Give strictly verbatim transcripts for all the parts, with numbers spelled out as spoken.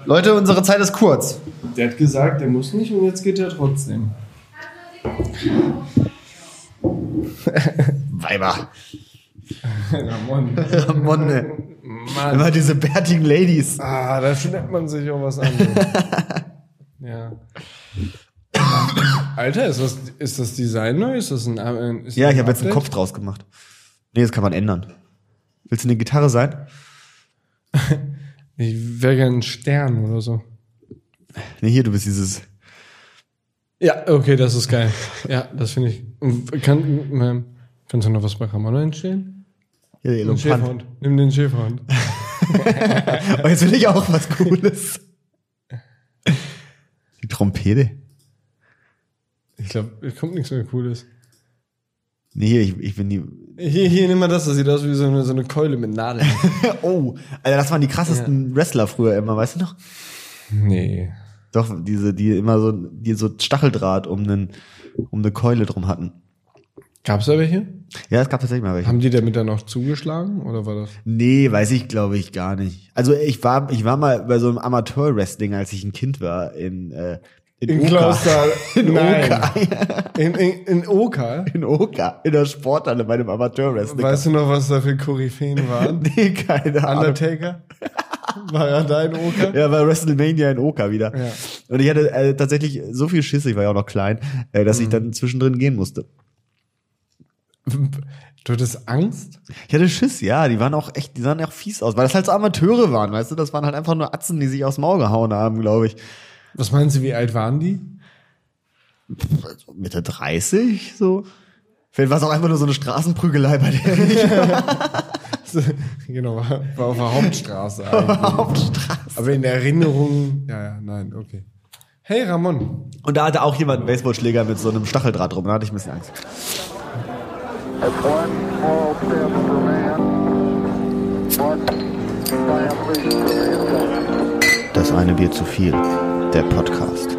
Leute, unsere Zeit ist kurz. Der hat gesagt, der muss nicht und jetzt geht er trotzdem. Weiber. Ramon. Ramon, ne. Mann. Immer diese bärtigen Ladies. Ah, da findet man sich auch was anderes. Ja. Alter, ist das, ist das Design neu? Ist das ein, ein ist Ja, das ich ein habe jetzt einen Update? Kopf draus gemacht. Nee, das kann man ändern. Willst du eine Gitarre sein? Ich wäre gern ein Stern oder so. Nee, hier, du bist dieses... Ja, okay, das ist geil. Ja, das finde ich. Kann, ähm, kannst du noch was bei Ramon entstehen? Ja, der Den Elefant. Schäferhund. Nimm den Schäferhund. Oh, jetzt will ich auch was Cooles. Die Trompete. Ich glaube, es kommt nichts mehr Cooles. Nee, hier, ich, ich bin die... Hier, hier, nimm mal das, das sieht aus wie so eine, so eine Keule mit Nadeln. Oh, Alter, das waren die krassesten Wrestler früher immer, weißt du noch? Nee. Doch, diese, die immer so, die so Stacheldraht um einen, um eine Keule drum hatten. Gab's da welche? Ja, es gab tatsächlich mal welche. Haben die damit dann auch zugeschlagen, oder war das? Nee, weiß ich, glaube ich, gar nicht. Also ich war, ich war mal bei so einem Amateur-Wrestling, als ich ein Kind war, in, äh, in, In Oka. Klausthal. In Nein. Oka. In, in, in Oka? In Oka. In der Sporthalle bei einem Amateur-Wrestling. Weißt du noch, was da für Koryphäen waren? Nee, keine Ahnung. Undertaker? War er da in Oka? Ja, bei WrestleMania in Oka wieder. Ja. Und ich hatte äh, tatsächlich so viel Schiss, ich war ja auch noch klein, äh, dass Mhm. ich dann zwischendrin gehen musste. Du hattest Angst? Ich hatte Schiss, ja, die waren auch echt, die sahen auch fies aus, weil das halt so Amateure waren, weißt du, das waren halt einfach nur Atzen, die sich aufs Maul gehauen haben, glaube ich. Was meinen Sie, wie alt waren die? Also Mitte dreißig, so. Vielleicht war es auch einfach nur so eine Straßenprügelei bei der ich war. Genau, war, war auf der Hauptstraße eigentlich. Hauptstraße. Aber in Erinnerung, ja, ja, nein, okay. Hey Ramon. Und da hatte auch jemand einen Baseballschläger mit so einem Stacheldraht drum, da hatte ich ein bisschen Angst. That's one small step for man, one giant leap for mankind. Das eine Bier zu viel, der Podcast.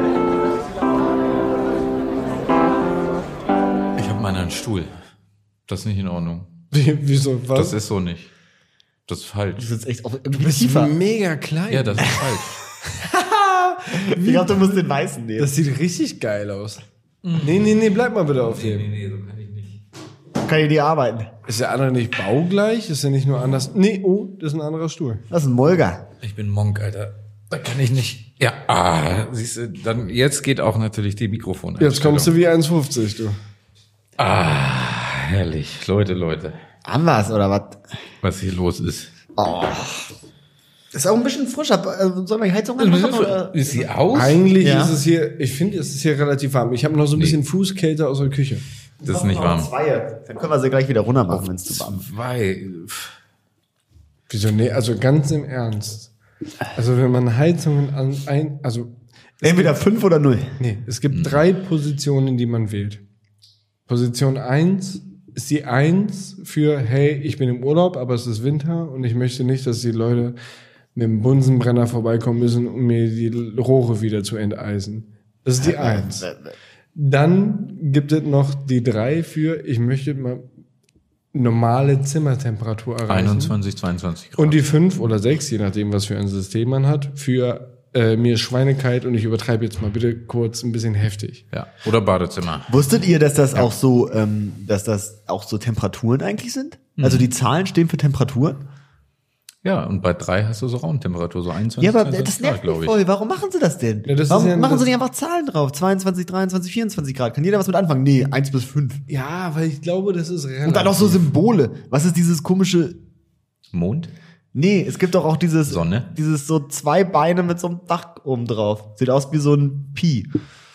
Ich habe meinen Stuhl. Das ist nicht in Ordnung. Wie, wieso, was? Das ist so nicht. Das ist falsch. Das ist echt auch du bist mega klein. Ja, das ist falsch. Ich glaube, du musst den weißen nehmen. Das sieht richtig geil aus. Nee, nee, nee, bleib mal bitte auf dem. nee, so kann ich nicht. Kann ich nie arbeiten. Ist der andere nicht baugleich? Ist der nicht nur anders? Nee, oh, das ist ein anderer Stuhl. Das ist ein Molga. Ich bin Monk, Alter. Da kann ich nicht. Ja, ah, siehst du, dann, jetzt geht auch natürlich die Mikrofon. Jetzt kommst du wie eins fünfzig, du. Ah, herrlich. Leute, Leute. Haben wir's, oder was? Was hier los ist. Oh. Ist auch ein bisschen frischer. Sollen wir die Heizung anmachen? Oder? Ist sie aus? Eigentlich Ja. ist es hier, ich finde, es ist hier relativ warm. Ich habe noch so ein bisschen Fußkälte aus der Küche. Das ist nicht warm. Zwei. Dann können wir sie gleich wieder runter machen, wenn es zu warm ist. Zwei. Wieso? Nee, also ganz im Ernst. Also wenn man Heizungen an ein, also Entweder fünf oder null. nee, es gibt drei Positionen, die man wählt. Position eins ist die eins für, hey, ich bin im Urlaub, aber es ist Winter und ich möchte nicht, dass die Leute mit dem Bunsenbrenner vorbeikommen müssen, um mir die Rohre wieder zu enteisen. Das ist die eins. Dann gibt es noch die drei für, ich möchte mal normale Zimmertemperatur erreichen. einundzwanzig, zweiundzwanzig Grad. Und die fünf oder sechs, je nachdem, was für ein System man hat, für äh, mir ist Schweinekalt und ich übertreibe jetzt mal bitte kurz ein bisschen heftig. Ja. Oder Badezimmer. Wusstet ihr, dass das auch so, ähm, dass das auch so Temperaturen eigentlich sind? Also die Zahlen stehen für Temperaturen? Ja, und bei drei hast du so Raumtemperatur, so einundzwanzig, Ja, aber zweiundzwanzig das nervt mich glaube ich. voll. Warum machen sie das denn? Ja, das Warum ist ja- machen das- sie nicht einfach Zahlen drauf? zweiundzwanzig, dreiundzwanzig, vierundzwanzig Grad. Kann jeder was mit anfangen? Nee, eins bis fünf. Ja, weil ich glaube, das ist relativ. Und dann auch so Symbole. Was ist dieses komische... Mond? Nee, es gibt doch auch dieses... Sonne? Dieses so zwei Beine mit so einem Dach oben drauf. Sieht aus wie so ein Pi.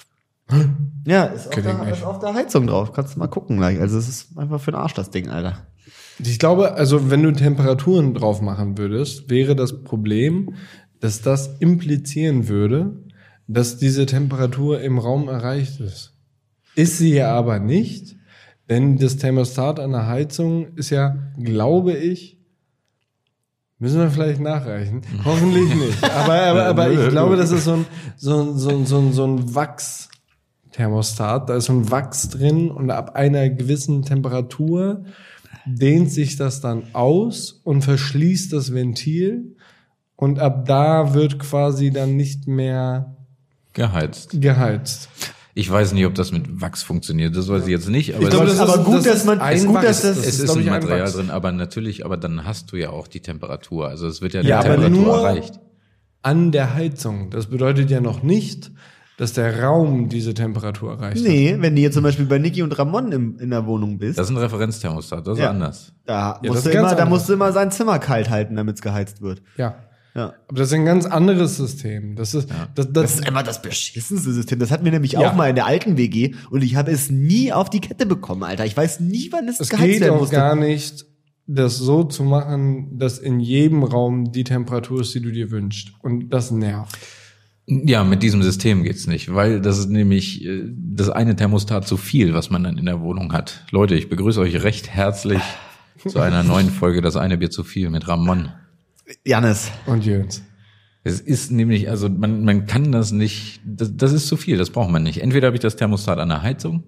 Ja, ist auf, Kenn ich der, nicht. ist auf der Heizung drauf. Kannst du mal gucken gleich. Also es ist einfach für den Arsch, das Ding, Alter. Ich glaube, also wenn du Temperaturen drauf machen würdest, wäre das Problem, dass das implizieren würde, dass diese Temperatur im Raum erreicht ist. Ist sie ja aber nicht, denn das Thermostat an der Heizung ist ja, glaube ich, müssen wir vielleicht nachreichen. Hoffentlich nicht. Aber, aber, aber ich glaube, das ist so ein, so ein, so ein, so ein, so ein Wachs-Thermostat. Da ist so ein Wachs drin und ab einer gewissen Temperatur dehnt sich das dann aus und verschließt das Ventil und ab da wird quasi dann nicht mehr Geheizt. geheizt. Ich weiß nicht, ob das mit Wachs funktioniert. Das weiß ich jetzt nicht. Aber Ich glaube, es das ist aber gut, das dass ist man, ein ist gut, Wachs. dass das, Das es ist, ist glaub ein ich, ein Material Wachs. drin, aber natürlich, aber dann hast du ja auch die Temperatur. Also es wird ja, Ja, die aber Temperatur nur erreicht. an der Heizung. Das bedeutet ja noch nicht, dass der Raum diese Temperatur erreicht hat. nee, wenn du jetzt zum Beispiel bei Niki und Ramon im, in der Wohnung bist, Das ist ein Referenzthermostat, das ist Ja. anders. da, das musst ist du ganz immer, da anders. musst du immer sein Zimmer kalt halten, damit es geheizt wird. Ja. Ja. Aber das ist ein ganz anderes System. Das ist, das, das, Das ist immer das beschissenste System. Das hatten wir nämlich Ja. auch mal in der alten W G und ich habe es nie auf die Kette bekommen, Alter. Ich weiß nie, wann es es geheizt geht werden auch musste. gar nicht, das so zu machen, dass in jedem Raum die Temperatur ist, die du dir wünschst. Und das nervt. Ja, mit diesem System geht's nicht, weil das ist nämlich äh, das eine Thermostat zu viel, was man dann in der Wohnung hat. Leute, ich begrüße euch recht herzlich zu einer neuen Folge Das eine Bier zu viel mit Ramon. Jannis. Und Jöns. Es ist nämlich, also man, man kann das nicht, das, das ist zu viel, das braucht man nicht. Entweder habe ich das Thermostat an der Heizung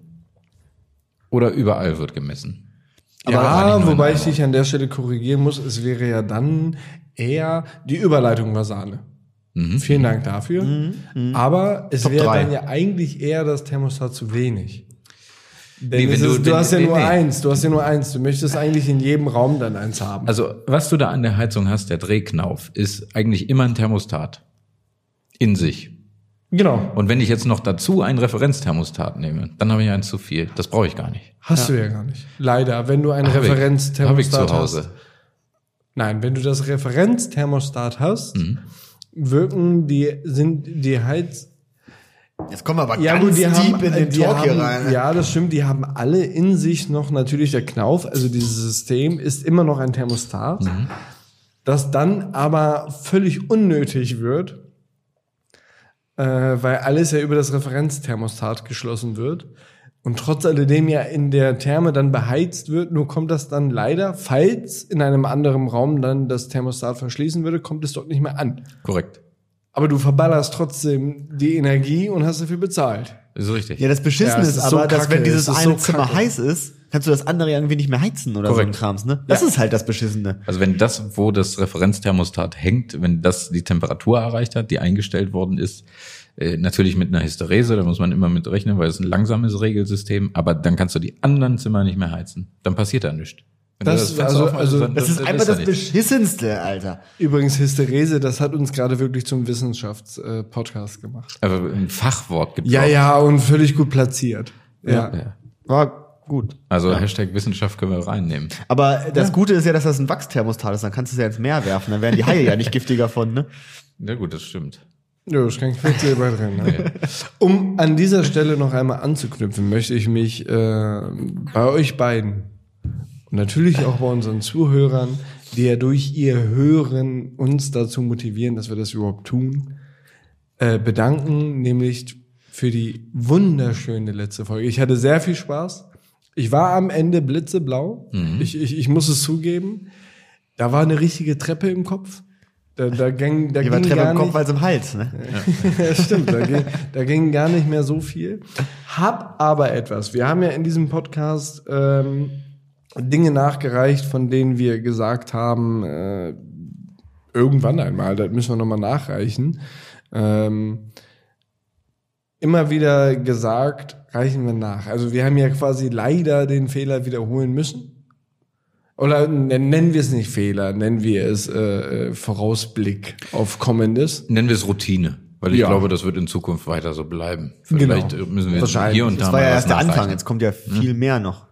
oder überall wird gemessen. Aber Ja, eigentlich nur in wobei einem ich dich an der Stelle korrigieren muss, es wäre ja dann eher, die Überleitung war Sahne. Mhm. Vielen Dank dafür. Aber es Top wäre drei. dann ja eigentlich eher das Thermostat zu wenig. Denn Nee, wenn es du- ist, du wenn- hast ja nee, nur nee. eins, du hast ja nur eins. Du möchtest eigentlich in jedem Raum dann eins haben. Also, was du da an der Heizung hast, der Drehknauf, ist eigentlich immer ein Thermostat. In sich. Genau. Und wenn ich jetzt noch dazu ein Referenzthermostat nehme, dann habe ich eins zu viel. Das brauche ich gar nicht. Hast du ja gar nicht. Leider, wenn du ein Hab ich- Referenzthermostat hab ich zu hast. Hause. Nein, wenn du das Referenzthermostat hast, Mhm. wirken die, sind die Heiz... Jetzt kommen wir aber Ja, ganz gut, die deep haben, in den die Talk hier haben, rein. ja, das stimmt, die haben alle in sich noch natürlich der Knauf, also dieses System ist immer noch ein Thermostat, Mhm. das dann aber völlig unnötig wird, äh, weil alles ja über das Referenzthermostat geschlossen wird und trotz alledem ja in der Therme dann beheizt wird, nur kommt das dann leider, falls in einem anderen Raum dann das Thermostat verschließen würde, kommt es dort nicht mehr an. Korrekt. Aber du verballerst trotzdem die Energie und hast dafür bezahlt. Ist richtig. Ja, das Beschissene Ja, es ist ist aber, so dass kacke, wenn dieses es ist eine so Zimmer kacke. heiß ist, kannst du das andere irgendwie nicht mehr heizen oder Korrekt. so ein Krams, ne? Das Ja. ist halt das Beschissene. Also wenn das, wo das Referenzthermostat hängt, wenn das die Temperatur erreicht hat, die eingestellt worden ist, äh, natürlich mit einer Hysterese, da muss man immer mit rechnen, weil es ein langsames Regelsystem, aber dann kannst du die anderen Zimmer nicht mehr heizen. Dann passiert da nichts. Wenn du Das- Fenster also- aufmachst, also dann- Das dann- ist dann einfach da das nichts. Beschissenste, Alter. Übrigens, Hysterese, das hat uns gerade wirklich zum Wissenschaftspodcast gemacht. Aber ein Fachwort gibt Ja, ja, und völlig gut platziert. Ja. Ja. War gut. Also Hashtag Wissenschaft können wir reinnehmen. Aber das Gute ist ja, dass das ein Wachsthermostat ist, dann kannst du es ja ins Meer werfen, dann werden die Haie ja nicht giftiger von, ne? Ja gut, das stimmt. Ja, ist kein Quecksilber drin. Ne? Um an dieser Stelle noch einmal anzuknüpfen, möchte ich mich äh, bei euch beiden und natürlich auch bei unseren Zuhörern, die ja durch ihr Hören uns dazu motivieren, dass wir das überhaupt tun, äh, bedanken, nämlich für die wunderschöne letzte Folge. Ich hatte sehr viel Spaß. Ich war am Ende blitzeblau. Ich, ich, ich muss es zugeben. Da war eine richtige Treppe im Kopf. Da, da ging, da Die war ging Treppe gar im Kopf nicht, als im Hals, ne? ja, stimmt, da ging, da ging gar nicht mehr so viel. Hab aber etwas. Wir haben ja in diesem Podcast ähm, Dinge nachgereicht, von denen wir gesagt haben, äh, irgendwann einmal, das müssen wir nochmal nachreichen. Ähm, immer wieder gesagt, reichen wir nach. Also wir haben ja quasi leider den Fehler wiederholen müssen. Oder nennen wir es nicht Fehler, nennen wir es äh, Vorausblick auf Kommendes. Nennen wir es Routine, weil ich Ja. glaube, das wird in Zukunft weiter so bleiben. Vielleicht Genau. müssen wir Wahrscheinlich. hier und da Das war mal ja was erst der Anfang, nachreichen. jetzt kommt ja viel mehr noch.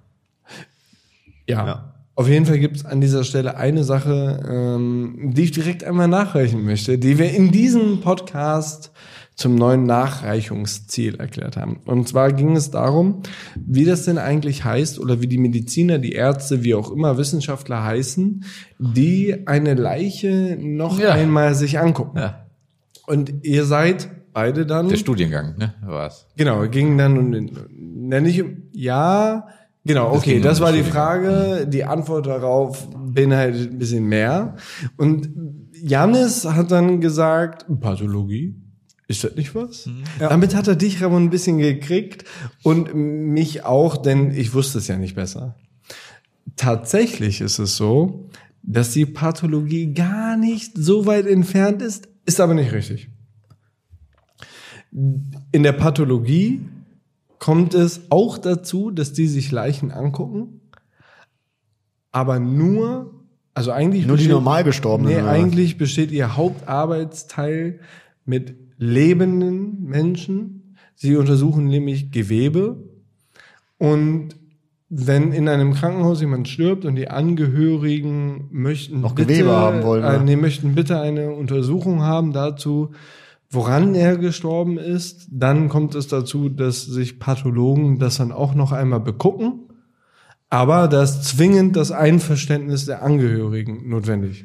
Ja. Ja. Auf jeden Fall gibt es an dieser Stelle eine Sache, ähm, die ich direkt einmal nachreichen möchte, die wir in diesem Podcast zum neuen Nachreichungsziel erklärt haben. Und zwar ging es darum, wie das denn eigentlich heißt oder wie die Mediziner, die Ärzte, wie auch immer Wissenschaftler heißen, die eine Leiche noch Ja. einmal sich angucken. Ja. Und ihr seid beide dann... Der Studiengang, ne? War's. Genau, ging dann um den, nenne ich, ja, genau, Das okay, ging um das den war die Studiengang. Frage, die Antwort darauf beinhaltet ein bisschen mehr. Und Jannis hat dann gesagt, Pathologie, ist das nicht was? Ja. Damit hat er dich, Ramon, ein bisschen gekriegt und mich auch, denn ich wusste es ja nicht besser. Tatsächlich ist es so, dass die Pathologie gar nicht so weit entfernt ist, ist aber nicht richtig. In der Pathologie kommt es auch dazu, dass die sich Leichen angucken, aber nur, also eigentlich Nur die besteht- normal Gestorbenen, Nee, oder? eigentlich besteht ihr Hauptarbeitsteil mit lebenden Menschen. Sie untersuchen nämlich Gewebe und wenn in einem Krankenhaus jemand stirbt und die Angehörigen möchten Noch bitte, Gewebe haben wollen, äh, ne? nee, möchten bitte eine Untersuchung haben dazu, woran er gestorben ist, dann kommt es dazu, dass sich Pathologen das dann auch noch einmal begucken, aber da ist zwingend das Einverständnis der Angehörigen notwendig.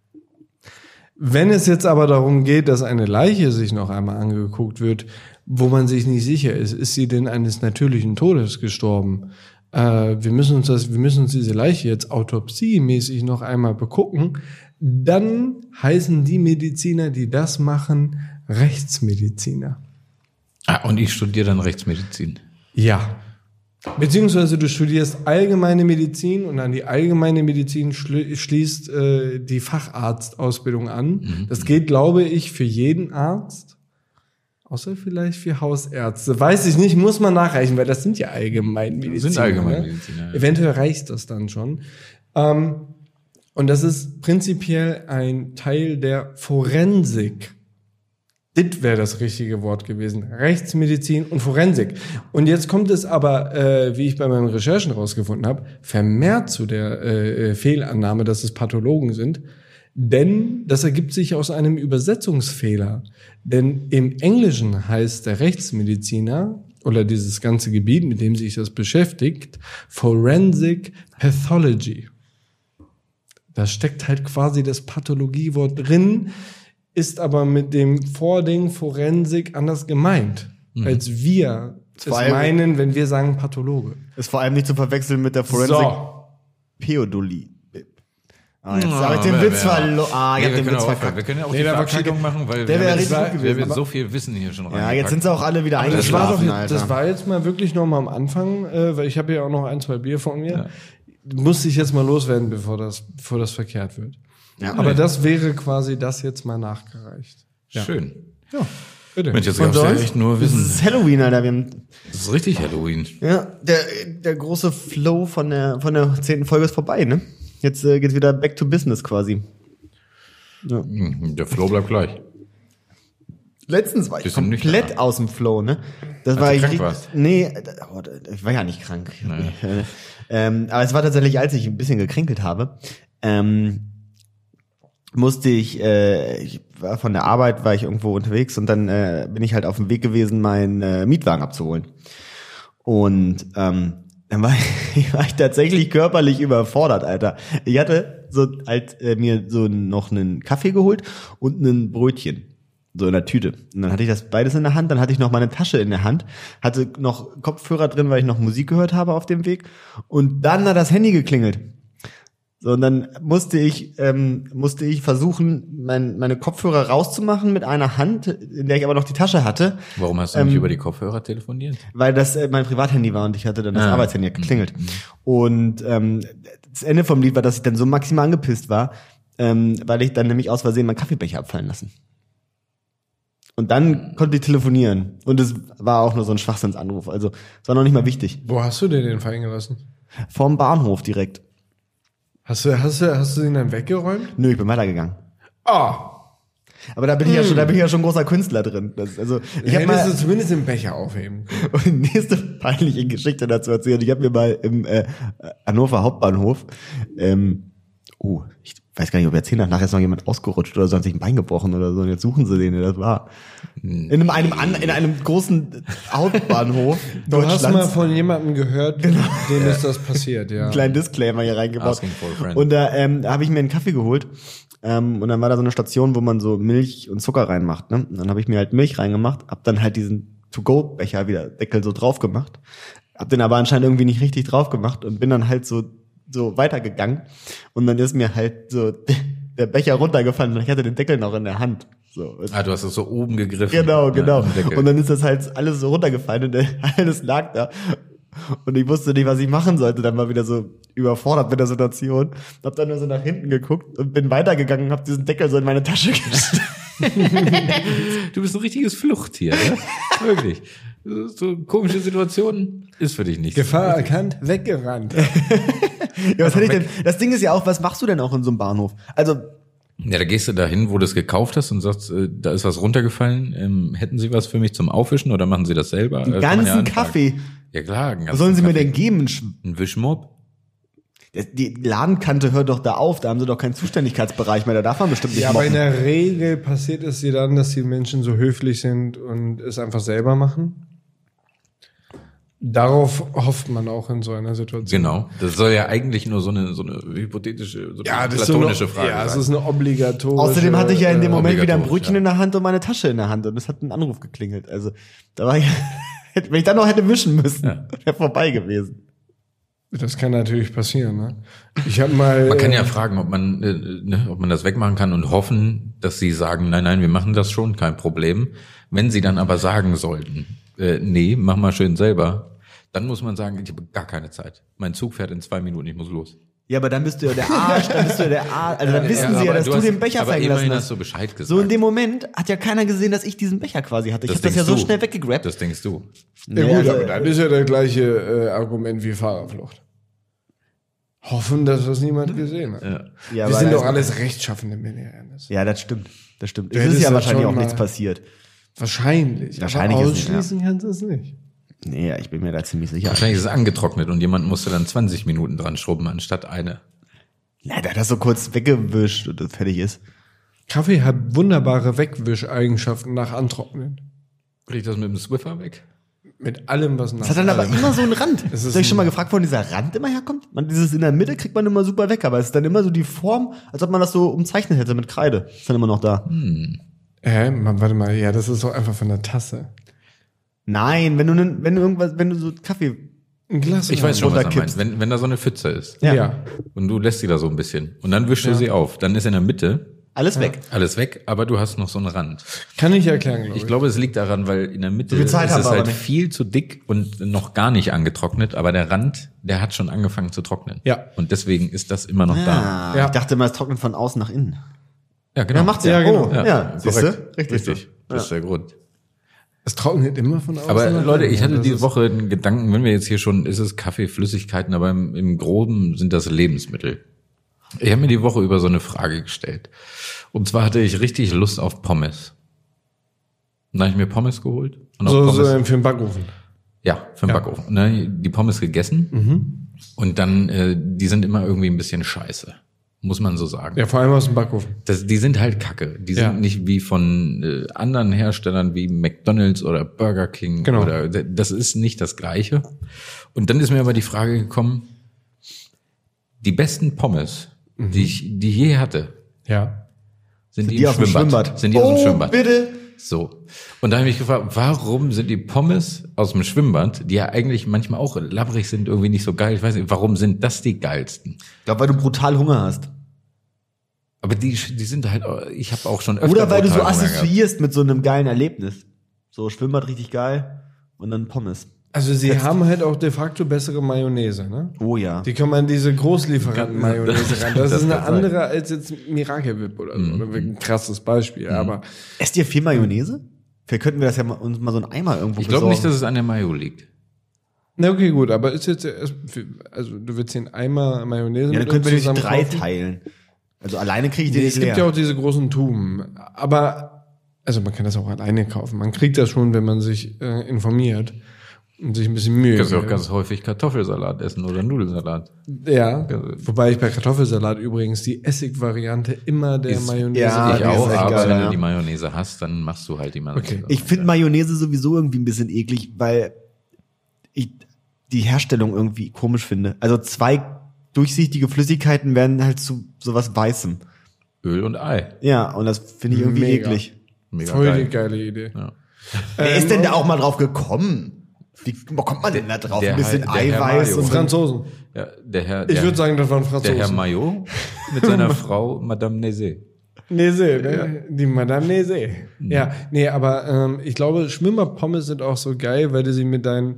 Wenn es jetzt aber darum geht, dass eine Leiche sich noch einmal angeguckt wird, wo man sich nicht sicher ist, ist sie denn eines natürlichen Todes gestorben? Äh, wir müssen uns das, wir müssen uns diese Leiche jetzt autopsiemäßig noch einmal begucken. Dann heißen die Mediziner, die das machen, Rechtsmediziner. Ah, und ich studiere dann Rechtsmedizin. Ja. Beziehungsweise du studierst allgemeine Medizin und an die allgemeine Medizin schli- schließt äh, die Facharztausbildung an. Mhm. Das geht, glaube ich, für jeden Arzt, außer vielleicht für Hausärzte. Weiß ich nicht, muss man nachreichen, weil das sind ja Allgemeinmediziner. Sind Allgemeinmediziner, Ne? ja. Eventuell reicht das dann schon. Ähm, und das ist prinzipiell ein Teil der Forensik. Das wäre das richtige Wort gewesen. Rechtsmedizin und Forensik. Und jetzt kommt es aber, äh, wie ich bei meinen Recherchen rausgefunden habe, vermehrt zu der äh, Fehlannahme, dass es Pathologen sind. Denn das ergibt sich aus einem Übersetzungsfehler. Denn im Englischen heißt der Rechtsmediziner oder dieses ganze Gebiet, mit dem sich das beschäftigt, Forensic Pathology. Da steckt halt quasi das Pathologiewort drin, ist aber mit dem Vording Forensik anders gemeint, als wir es Zwei- meinen, wenn wir sagen Pathologe. Ist vor allem nicht zu verwechseln mit der Forensik So. Pedolie. Ah, jetzt Ah, habe ich den wer- Witz wer- verloren. Ah, ich Nee, habe wir, den können Witz auch, wir verkackt. können ja auch Nee, die der war Verabschiedung kacke. machen, weil Der wir wäre haben richtig jetzt, gut gewesen, wir haben jetzt aber- so viel Wissen hier schon rein. Ja, jetzt sind sie auch alle wieder Das war, doch, eingeschlafen, Alter. das war jetzt mal wirklich noch mal am Anfang, äh, weil ich habe ja auch noch ein, zwei Bier von mir. Musste ich jetzt mal loswerden, bevor das, bevor das verkehrt wird. Ja. Aber das wäre quasi das jetzt mal nachgereicht. Ja. Schön. Ja, bitte. Mensch, jetzt Und gab's ja sonst? echt nur Das Wissen. ist Halloween, Alter. Wir haben, Das ist richtig Halloween. ja, der, der große Flow von der, von der zehnten Folge ist vorbei, ne? Jetzt äh, geht's wieder back to business quasi. Ja. Hm, Der Flow bleibt gleich. Letztens war ich Bisschen komplett nüchtern. aus dem Flow, ne? Das Als war du ich krank richtig- warst? Nee, da- oh, da- ich war ja nicht krank. Naja. Äh, ähm, aber es war tatsächlich, als ich ein bisschen gekränkelt habe, ähm, musste ich, äh, ich war von der Arbeit, war ich irgendwo unterwegs und dann äh, bin ich halt auf dem Weg gewesen, meinen äh, Mietwagen abzuholen. Und ähm, dann war ich, war ich tatsächlich körperlich überfordert, Alter. Ich hatte so halt äh, mir so noch einen Kaffee geholt und ein Brötchen. So in der Tüte. Und dann hatte ich das beides in der Hand, dann hatte ich noch meine Tasche in der Hand, hatte noch Kopfhörer drin, weil ich noch Musik gehört habe auf dem Weg. Und dann hat das Handy geklingelt. So, und dann musste ich, ähm, musste ich versuchen, mein, meine Kopfhörer rauszumachen mit einer Hand, in der ich aber noch die Tasche hatte, Warum hast du Ähm, nicht über die Kopfhörer telefoniert? weil das äh, mein Privathandy war und ich hatte dann das Ah. Arbeitshandy geklingelt. Und ähm, das Ende vom Lied war, dass ich dann so maximal angepisst war, ähm, weil ich dann nämlich aus Versehen meinen Kaffeebecher abfallen lassen. Und dann konnte ich telefonieren. Und es war auch nur so ein Schwachsinnsanruf. Also es war noch nicht mal wichtig. Wo hast du dir den fallen gelassen? Vorm Bahnhof direkt. Hast du, hast du, hast du den dann weggeräumt? Nö, ich bin weitergegangen. Ah, Aber da bin ich ja schon, da bin ich ja schon großer Künstler drin. Das, also ich habe hättest mal du zumindest den Becher aufheben können. und die nächste peinliche Geschichte dazu erzählt. Ich habe mir mal im äh, Hannover Hauptbahnhof, ähm, oh, ich weiß gar nicht, ob ich erzählen darf, nachher ist noch jemand ausgerutscht oder so, hat sich ein Bein gebrochen oder so. Und jetzt suchen sie den, der das war. In einem, einem an, in einem großen Hauptbahnhof Du hast mal Deutschlands. von jemandem gehört, dem ist das passiert, ja. Einen kleinen Disclaimer hier reingebaut. Asking for a friend. Und da ähm, habe ich mir einen Kaffee geholt. Ähm, und dann war da so eine Station, wo man so Milch und Zucker reinmacht. Ne? Und dann habe ich mir halt Milch reingemacht, hab dann halt diesen To-Go-Becher wieder Deckel so drauf gemacht. Hab den aber anscheinend irgendwie nicht richtig drauf gemacht und bin dann halt so so weitergegangen. Und dann ist mir halt so der Becher runtergefallen und ich hatte den Deckel noch in der Hand. So. Ah, du hast es so oben gegriffen. Genau, Ja, genau. am Deckel. Und dann ist das halt alles so runtergefallen und alles lag da. Und ich wusste nicht, was ich machen sollte. Dann war wieder so überfordert mit der Situation. Hab dann nur so nach hinten geguckt und bin weitergegangen und hab diesen Deckel so in meine Tasche gesteckt. Du bist ein richtiges Fluchttier, ne? Wirklich. So komische Situationen ist für dich nicht. Gefahr erkannt, weggerannt. Ja, was hätte ich denn? Das Ding ist ja auch, was machst du denn auch in so einem Bahnhof? Also, Ja, da gehst du dahin, wo du es gekauft hast und sagst, äh, da ist was runtergefallen. Ähm, hätten Sie was für mich zum Aufwischen oder machen Sie das selber? einen Äh, kann man ja ganzen anfragen. Kaffee. Ja klar. einen Was ganzen sollen sie mir Kaffee. denn geben? Ein Sch- Ein Wischmob? Das- Die Ladenkante hört doch da auf, da haben sie doch keinen Zuständigkeitsbereich mehr, da darf man bestimmt nicht Ja, aber in moppen. der Regel passiert es dir dann, dass die Menschen so höflich sind und es einfach selber machen. Darauf hofft man auch in so einer Situation. Genau. Das soll ja eigentlich nur so eine, so eine hypothetische, so eine Ja, das ist so platonische eine, Frage ja, es sein. ist eine obligatorische. Außerdem hatte ich ja in dem äh, Moment wieder ein obligatorisch, Brötchen ja. in der Hand und meine Tasche in der Hand und es hat ein Anruf geklingelt. Also, da war ich, wenn ich dann noch hätte wischen müssen, Ja. wäre vorbei gewesen. Das kann natürlich passieren, ne? Ich habe mal. Man kann ja äh, fragen, ob man, äh, ne, ob man das wegmachen kann und hoffen, dass sie sagen, nein, nein, wir machen das schon, kein Problem. Wenn sie dann aber sagen sollten, äh, nee, mach mal schön selber, dann muss man sagen, ich habe gar keine Zeit. Mein Zug fährt in zwei Minuten, ich muss los. Ja, aber dann bist du ja der Arsch, dann bist du ja der Arsch. Also dann wissen sie ja, aber dass du, hast, den Becher aber fallen immerhin gelassen hast hast. du Bescheid gesagt. So in dem Moment hat ja keiner gesehen, dass ich diesen Becher quasi hatte. Ich habe das ja denkst so du. schnell weggegrabt. Das denkst du. Ja Nee, gut, also, aber dann ist ja das gleiche äh, Argument wie Fahrerflucht. Hoffen, dass das niemand gesehen hat. Ja. ja, Wir aber sind das- doch alles rechtschaffende Milliardäre. Ja, das stimmt. Das stimmt. Du Es ist hättest ja das wahrscheinlich schon auch mal- nichts passiert. Wahrscheinlich. Wahrscheinlich aber ist es, ja. ausschließen kannst du es nicht. Nee, ja, ich bin mir da ziemlich sicher. Wahrscheinlich ist es angetrocknet und jemand musste dann zwanzig Minuten dran schrubben, anstatt eine. Na, der hat das so kurz weggewischt und das fertig ist. Kaffee hat wunderbare Wegwischeigenschaften nach Antrocknen. Krieg ich das mit dem Swiffer weg? Mit allem, was nach. Das hat dann aber immer so einen Rand. Es Ist ist euch schon ein- mal gefragt, wo dieser Rand immer herkommt? Man, dieses in der Mitte kriegt man immer super weg, aber es ist dann immer so die Form, als ob man das so umzeichnet hätte mit Kreide. Ist dann immer noch da. Hä? Man, warte mal, ja, das ist doch einfach von der Tasse. Nein, wenn du, nen- wenn du irgendwas, wenn du so Kaffee, Ein Glas. Ich weiß schon, was er runterkippst. meint. Wenn, wenn da so eine Pfütze ist Ja. Ja. ja. und du lässt sie da so ein bisschen und dann wischst du sie auf, dann ist in der Mitte alles weg. alles weg, aber du hast noch so einen Rand. Kann ich erklären, glaube ich. Ich glaube, es liegt daran, weil in der Mitte So viel Zeit ist haben es wir aber halt nicht. viel zu dick und noch gar nicht angetrocknet, aber der Rand, der hat schon angefangen zu trocknen. Ja. Und deswegen ist das immer noch da. Ah, Ja. Ich dachte immer, es trocknet von außen nach innen. Ja, genau. Ja, macht's Ja, ja. genau. Oh, ja, siehst du? korrekt. Richtig. Richtig. so. Das ist der Grund. Es trocknet immer von außen. Aber nach Leute, innen. ich hatte Das diese ist- Woche einen Gedanken, wenn wir jetzt hier schon, ist es Kaffee, Flüssigkeiten, aber im, im Groben sind das Lebensmittel. Ich habe mir die Woche über so eine Frage gestellt. Und zwar hatte ich richtig Lust auf Pommes. Und dann habe ich mir Pommes geholt. Und auch So, Pommes, so für den Backofen. ja, für den Ja. Backofen. Und dann hab ich die Pommes gegessen. Und dann, äh, die sind immer irgendwie ein bisschen scheiße. Muss man so sagen. Ja, vor allem aus dem Backofen. Das, die sind halt kacke. Die sind Ja. nicht wie von äh, anderen Herstellern wie McDonald's oder Burger King. Genau. Oder das ist nicht das Gleiche. Und dann ist mir aber die Frage gekommen, die besten Pommes, die ich, die ich je hatte, Ja. sind, die, Die im aus dem Schwimmbad. Schwimmbad. Sind die aus oh, dem Schwimmbad. bitte. So. Und da habe ich mich gefragt, warum sind die Pommes aus dem Schwimmbad, die ja eigentlich manchmal auch labbrig sind, irgendwie nicht so geil. Ich weiß nicht, warum sind das die geilsten? Ich glaube, weil du brutal Hunger hast. Aber die, die sind halt, ich habe auch schon öfter Oder weil du so brutal Hunger gehabt. assoziierst mit so einem geilen Erlebnis. So Schwimmbad richtig geil und dann Pommes. Also sie haben halt auch de facto bessere Mayonnaise, ne? Oh ja. Die kommen an diese Großlieferanten-Mayonnaise ran. Das, Das ist eine kann sein. andere als jetzt Miracle Whip oder so. Mhm. Oder ein krasses Beispiel. Aber Esst ihr viel Mayonnaise? Vielleicht könnten wir das ja mal, uns mal so einen Eimer irgendwo Ich glaube nicht, besorgen. dass es an der Mayo liegt. na okay, gut. Aber ist jetzt erst, also du willst den Eimer Mayonnaise Ja, dann mit könnten wir uns die zusammen drei kaufen? teilen. Also alleine kriege ich den Nee, nicht es gibt leer. ja auch diese großen Tuben. Aber, also man kann das auch alleine kaufen. Man kriegt das schon, wenn man sich äh, informiert und sich ein bisschen Mühe Du kannst ja auch gibt. ganz häufig Kartoffelsalat essen oder Nudelsalat. Ja, wobei ich bei Kartoffelsalat übrigens die Essig-Variante immer der Ist- Mayonnaise ja, ich die auch, ist echt aber geil, wenn ja. du die Mayonnaise hast, dann machst du halt die Mayonnaise. Okay. Ich finde Mayonnaise sowieso irgendwie ein bisschen eklig, weil ich die Herstellung irgendwie komisch finde. Also zwei durchsichtige Flüssigkeiten werden halt zu sowas Weißem. Öl und Ei. Ja, und das finde ich irgendwie Mega. eklig. Mega Voll geil. die geile Idee. Ja. Wer Ähm, ist denn da auch mal drauf gekommen? Wie kommt man denn da drauf? der Ein bisschen Herr- der Herr Eiweiß Mayo. und dann, Franzosen. Ja, der Herr, Ich der, würde sagen, das waren der Herr Franzosen. Mayo mit seiner Frau Madame Nézé. Nese, ne? Die Madame Nese. Ja, nee, aber ähm, ich glaube, Schwimmerpommes sind auch so geil, weil du sie mit deinen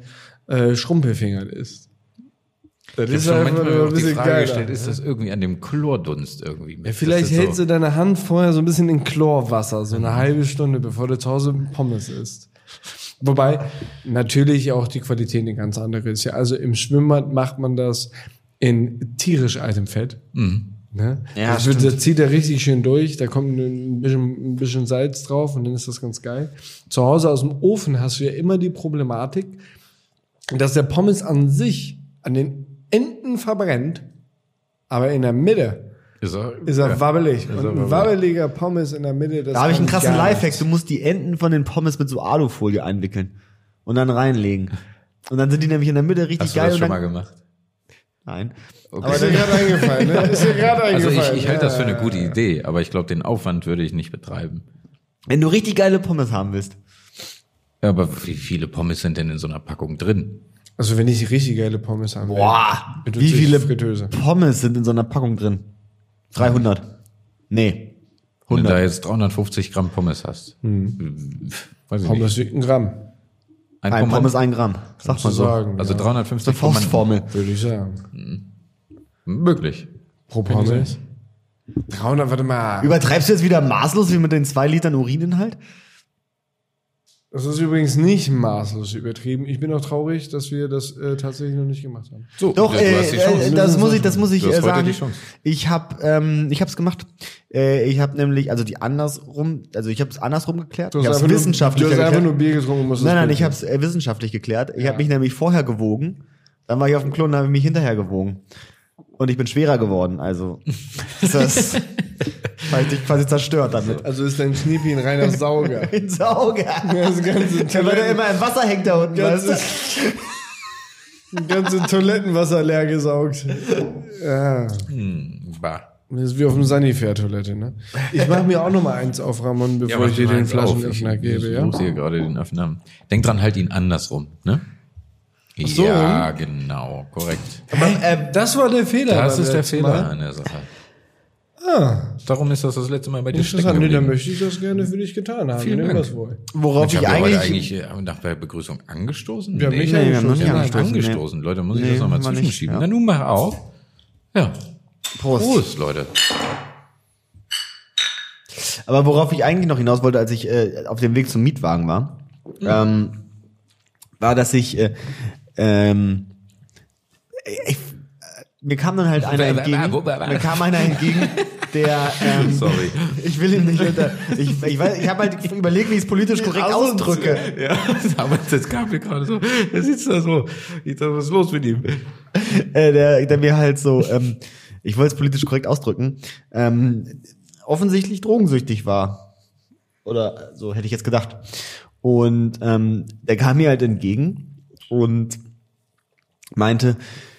äh, Schrumpelfingern isst. Das Ich ist habe schon einfach manchmal nur auch ein die bisschen Frage geiler. gestellt, ist das irgendwie an dem Chlordunst irgendwie mit? Ja, vielleicht Das ist hältst so, du deine Hand vorher so ein bisschen in Chlorwasser, so eine halbe Stunde, bevor du zu Hause Pommes isst. Wobei natürlich auch die Qualität eine ganz andere ist. Ja, also im Schwimmbad macht man das in tierisch altem Fett. Mhm. Ne? Ja, das, wird, stimmt. das zieht er richtig schön durch, da kommt ein bisschen, ein bisschen Salz drauf und dann ist das ganz geil. Zu Hause aus dem Ofen hast du ja immer die Problematik, dass der Pommes an sich an den Enden verbrennt, aber in der Mitte Ist er, ist er ja. wabbelig. er Und ein wabbelig. wabbeliger Pommes in der Mitte, das Da habe ich einen kann krassen gar Lifehack. nichts. Du musst die Enden von den Pommes mit so Alufolie einwickeln und dann reinlegen. Und dann sind die nämlich in der Mitte richtig Hast du geil. das und schon dann, mal gemacht? Nein. Okay. Aber ist dir gerade eingefallen, ne? Ist dir gerade Also eingefallen. ich, ich halte das für eine Ja. gute Idee, aber ich glaube, den Aufwand würde ich nicht betreiben. Wenn du richtig geile Pommes haben willst. Ja, aber wie viele Pommes sind denn in so einer Packung drin? Also wenn ich richtig geile Pommes haben will, Boah, benutze wie ich viele Fritteuse. Pommes sind in so einer Packung drin? dreihundert. Nee. Wenn du da hundert. jetzt dreihundertfünfzig Gramm Pommes hast. Hm. Weiß ich Pommes nicht. wiegt ein Gramm, Ein Pommes- Pommes, ein Gramm. Sag zu mal so. sagen. Also ja. Das dreihundertfünfzig ist eine Faustformel. Würde ich sagen. Möglich. Pro Pommes. dreihundert, warte mal. Übertreibst du jetzt wieder maßlos wie mit den zwei Litern Urininhalt? Das ist übrigens nicht maßlos übertrieben. Ich bin auch traurig, dass wir das äh, tatsächlich noch nicht gemacht haben. So, Doch, du äh, hast die Chance. äh, das muss ich, das muss ich Du hast äh, heute sagen. die Chance. Ich habe, ähm, ich habe es gemacht. Äh, ich habe nämlich, also die andersrum, also ich habe es andersrum geklärt. Du Ich hast habe es einfach nur- wissenschaftlich Du hast einfach geklärt. nur Bier getrunken und musst Nein, das nein, Bild ich habe es äh, wissenschaftlich geklärt. Ich Ja. habe mich nämlich vorher gewogen. Dann war ich auf dem Klo und habe mich hinterher gewogen. Und ich bin schwerer geworden. Also ist das weil ich dich quasi zerstört damit. Also ist dein Schniepi ein reiner Sauger. Ein Sauger. Das ganze Ja, weil der immer im Wasser hängt da unten, weißt ganze, du? ganze Toilettenwasser leer gesaugt. Ja. Hm, bah. Das ist wie auf dem Sanifair-Toilette, ne? Ich mache mir auch noch mal eins auf, Ramon, bevor ich dir den Flaschenöffner gebe, ich ja? muss hier gerade den Öffner. Denk dran, halt ihn andersrum, ne? so, Ja, genau, korrekt. Aber äh, das war der Fehler. Das beim ist der letzten Fehler Mal. an der Sache. Ah, Darum ist das das letzte Mal bei dir stecken interessant. Nee, dann geblieben. möchte ich das gerne für dich getan haben. Vielen Nimm Dank. das wohl. Worauf Ich ich, habe ja heute eigentlich, eigentlich äh, nach der Begrüßung angestoßen. Wir haben nicht Nee, wir haben noch angestoßen. nicht Ja, angestoßen, angestoßen, Leute, muss ich Nee, das nochmal haben wir nicht, zwischenschieben. ja. Na, nun mach auf. Ja, Prost. Prost, Leute. Aber worauf ich eigentlich noch hinaus wollte, als ich äh, auf dem Weg zum Mietwagen war, ähm, war, dass ich, äh, ähm, ich, äh, mir kam dann halt einer entgegen, mir kam einer entgegen, der, ähm, Sorry. ich will ihn nicht unter, ich, ich weiß, ich habe halt überlegt, wie ich es politisch korrekt ausdrücke. Ja, aber das gab mir gerade so, der sitzt da so, ich dachte, was ist los mit ihm? äh, der, der mir halt so, ähm, ich wollte es politisch korrekt ausdrücken, ähm, offensichtlich drogensüchtig war. Oder so hätte ich jetzt gedacht. Und ähm, der kam mir halt entgegen und meinte,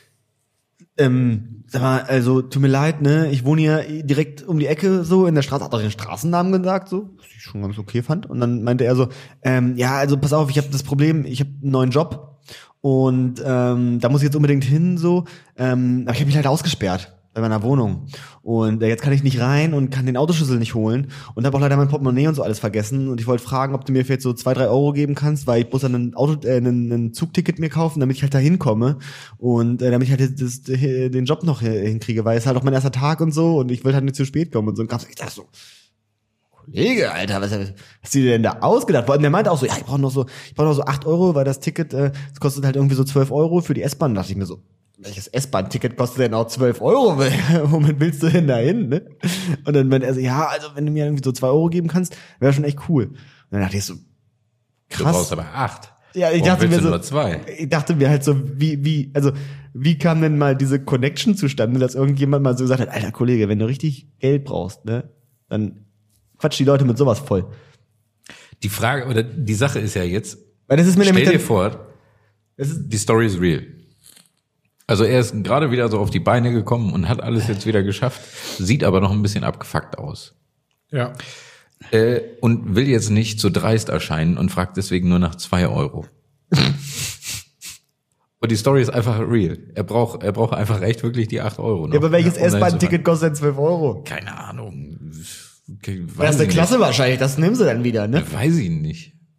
ähm, sag mal, also tut mir leid, ne, ich wohne hier direkt um die Ecke so in der Straße, hat er den Straßennamen gesagt, so, was ich schon ganz okay fand. Und dann meinte er so, ähm, ja, also pass auf, ich habe das Problem, ich habe einen neuen Job und ähm, da muss ich jetzt unbedingt hin, so, ähm, aber ich habe mich halt ausgesperrt bei meiner Wohnung und äh, jetzt kann ich nicht rein und kann den Autoschlüssel nicht holen und habe auch leider mein Portemonnaie und so alles vergessen und ich wollte fragen, ob du mir vielleicht so zwei, drei Euro geben kannst, weil ich muss dann ein Auto, äh, ein, ein Zugticket mir kaufen, damit ich halt da hinkomme und äh, damit ich halt das, den Job noch hinkriege, weil es halt auch mein erster Tag und so und ich will halt nicht zu spät kommen und so. Und ich dachte so, Kollege, Alter, was hast du dir denn da ausgedacht? Vor allem der meinte auch so, ja, ich brauche noch so, ich brauche noch so acht Euro, weil das Ticket, äh, das kostet halt irgendwie so zwölf Euro für die S-Bahn. Da dachte ich mir so, welches S-Bahn-Ticket kostet denn auch zwölf Euro? Womit willst du denn da hin, ne? Und dann meinte er so, ja, also wenn du mir irgendwie so zwei Euro geben kannst, wäre schon echt cool. Und dann dachte ich so, Du krass. brauchst aber acht. Ja, ich Warum dachte willst mir du so, nur zwei? ich dachte mir halt so, wie, wie, also, wie kam denn mal diese Connection zustande, dass irgendjemand mal so gesagt hat, alter Kollege, wenn du richtig Geld brauchst, ne, dann quatsch die Leute mit sowas voll. Die Frage, oder die Sache ist ja jetzt, Weil das ist mir stell nämlich dir dann, vor, das ist, die Story ist real. Also er ist gerade wieder so auf die Beine gekommen und hat alles jetzt wieder geschafft, sieht aber noch ein bisschen abgefuckt aus. Ja. Äh, und will jetzt nicht so dreist erscheinen und fragt deswegen nur nach zwei Euro. Und die Story ist einfach real. Er braucht, er braucht einfach echt wirklich die acht Euro. Noch, ja, aber welches um dahin zu S-Bahn-Ticket kostet denn zwölf Euro? fahren. Keine Ahnung. Okay, weiß Erste ich Klasse wahrscheinlich, das nimmst du dann wieder, ne? nicht. Weiß ich nicht.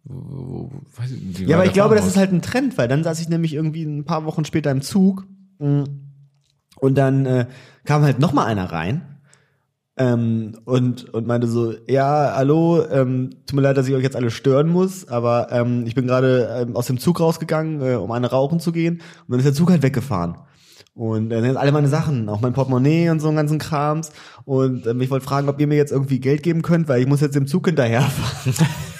Wo, wo, weiß ich, wie Ja, war aber der ich glaube, das Fahrhaus? ist halt ein Trend, weil dann saß ich nämlich irgendwie ein paar Wochen später im Zug mh, und dann äh, kam halt noch mal einer rein ähm, und und meinte so, ja, hallo, ähm, tut mir leid, dass ich euch jetzt alle stören muss, aber ähm, ich bin gerade ähm, aus dem Zug rausgegangen, äh, um eine rauchen zu gehen und dann ist der Zug halt weggefahren. Und dann sind alle meine Sachen, auch mein Portemonnaie und so einen ganzen Krams. Und ähm, ich wollte fragen, ob ihr mir jetzt irgendwie Geld geben könnt, weil ich muss jetzt im Zug hinterherfahren.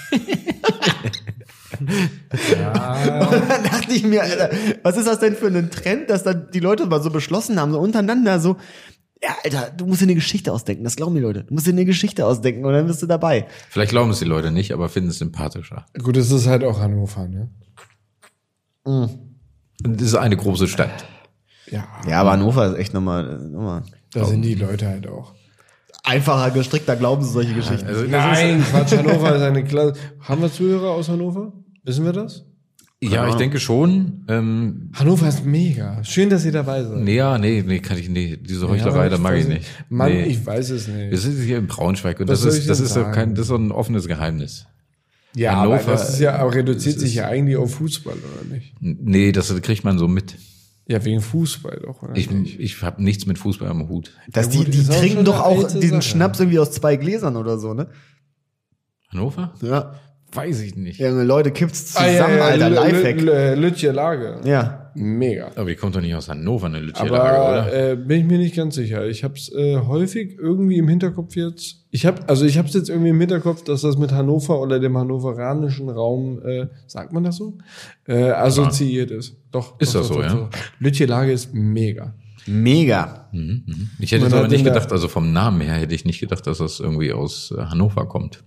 Ja. Und dann dachte ich mir, Alter, was ist das denn für ein Trend, dass dann die Leute mal so beschlossen haben, so untereinander so, ja, Alter, du musst dir eine Geschichte ausdenken, das glauben die Leute. Du musst dir eine Geschichte ausdenken und dann bist du dabei. Vielleicht glauben es die Leute nicht, aber finden es sympathischer. Gut, es ist halt auch Hannover, ne? Mhm. Und das ist eine große Stadt. Ja. Ja, aber Hannover ist echt nochmal, nochmal Da sind die Leute halt auch. einfacher, gestrickter glauben sie solche Geschichten. Also, Nein, Quatsch, Hannover ist eine Klasse. Haben wir Zuhörer aus Hannover? Wissen wir das? ja, ich denke schon. Ähm, Hannover ist mega. Schön, dass ihr dabei seid. nee, ja, nee, nee, kann ich nee, diese Heuchlerei, Ja, da mag ich weiß nicht. Mann, nee. ich weiß es nicht. Wir sind hier in Braunschweig und Was das soll ist, ich das denn ist doch sagen? kein, das ist doch ein offenes Geheimnis. Ja, Hannover, aber das ist ja, aber reduziert das sich ist- ja eigentlich auf Fußball, oder nicht? Nee, das kriegt man so mit. Ja, wegen Fußball doch, oder Ich, nicht? ich habe nichts mit Fußball am Hut. Dass Ja, die, gut, die ist auch trinken schon doch eine auch alte diesen Sache. Schnaps irgendwie aus zwei Gläsern oder so, ne? Hannover? Ja. Weiß ich nicht. Ja, Leute, kippt's Ah, zusammen, Alter, Lü- Lifehack. Lü- Lü- Lütje Lage. Ja. Mega. Aber die kommt doch nicht aus Hannover, eine Lütje-Lage, Aber oder? äh, bin ich mir nicht ganz sicher. Ich habe es äh, häufig irgendwie im Hinterkopf jetzt. Ich habe also ich habe es jetzt irgendwie im Hinterkopf, dass das mit Hannover oder dem hannoveranischen Raum, äh, sagt man das so, äh, assoziiert ist. Doch. Ist doch, das doch, so, doch, ja? doch. Lütje Lage ist mega. Mega. Mhm, mhm. Ich hätte Man jetzt aber hat nicht in der- gedacht, also vom Namen her hätte ich nicht gedacht, dass das irgendwie aus äh, Hannover kommt.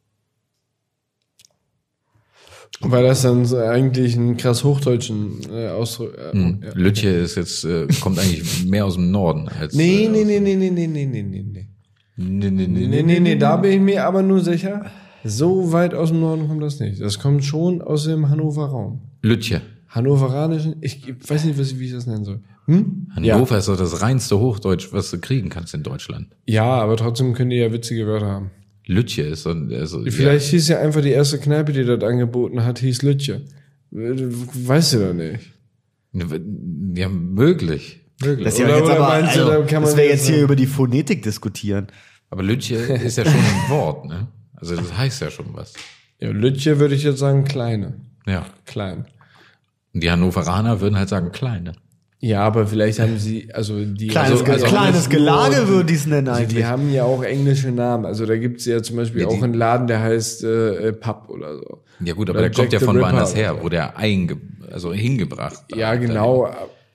Weil das dann so eigentlich einen krass hochdeutschen äh, Ausdruck. Äh, Hm. ja. Lütje ist jetzt, äh, kommt eigentlich mehr aus dem Norden als. Nee, äh, nee, aus- nee, nee, nee, nee, nee, nee, nee, nee. Nee, nee, nee, Nee, nee, nee, da bin ich mir aber nur sicher, so weit aus dem Norden kommt das nicht. Das kommt schon aus dem Hannover Raum. Lütje. Hannoveranischen, ich weiß nicht, was, wie ich das nennen soll. Hm? Hannover ist doch das reinste Hochdeutsch, was du kriegen kannst in Deutschland. Ja, aber trotzdem können die ja witzige Wörter haben. Lütje ist so, also, Vielleicht hieß ja einfach die erste Kneipe, die das angeboten hat, hieß Lütje. Weißt du doch nicht. Ja, ja, möglich. möglich. Das, ist ja Oder- jetzt oder aber, meinst du, also, da kann man das wäre jetzt jetzt hier sagen- über die Phonetik diskutieren. Aber Lütje ist ja schon ein Wort, ne? Also das heißt ja schon was. Ja, Lütje würde ich jetzt sagen kleine. Ja. Klein. Und die Hannoveraner würden halt sagen kleine. Ja, aber vielleicht haben sie, also die... Kleines, also, also kleines nur- Gelage würde ich es nennen Also eigentlich. die haben ja auch englische Namen. Also da gibt's ja zum Beispiel Ja, die- auch einen Laden, der heißt äh, äh, Pub oder so. Ja gut, aber Oder der kommt ja Jack the von Ripper woanders oder her, so. wo der einge also hingebracht Ja, dahin. genau.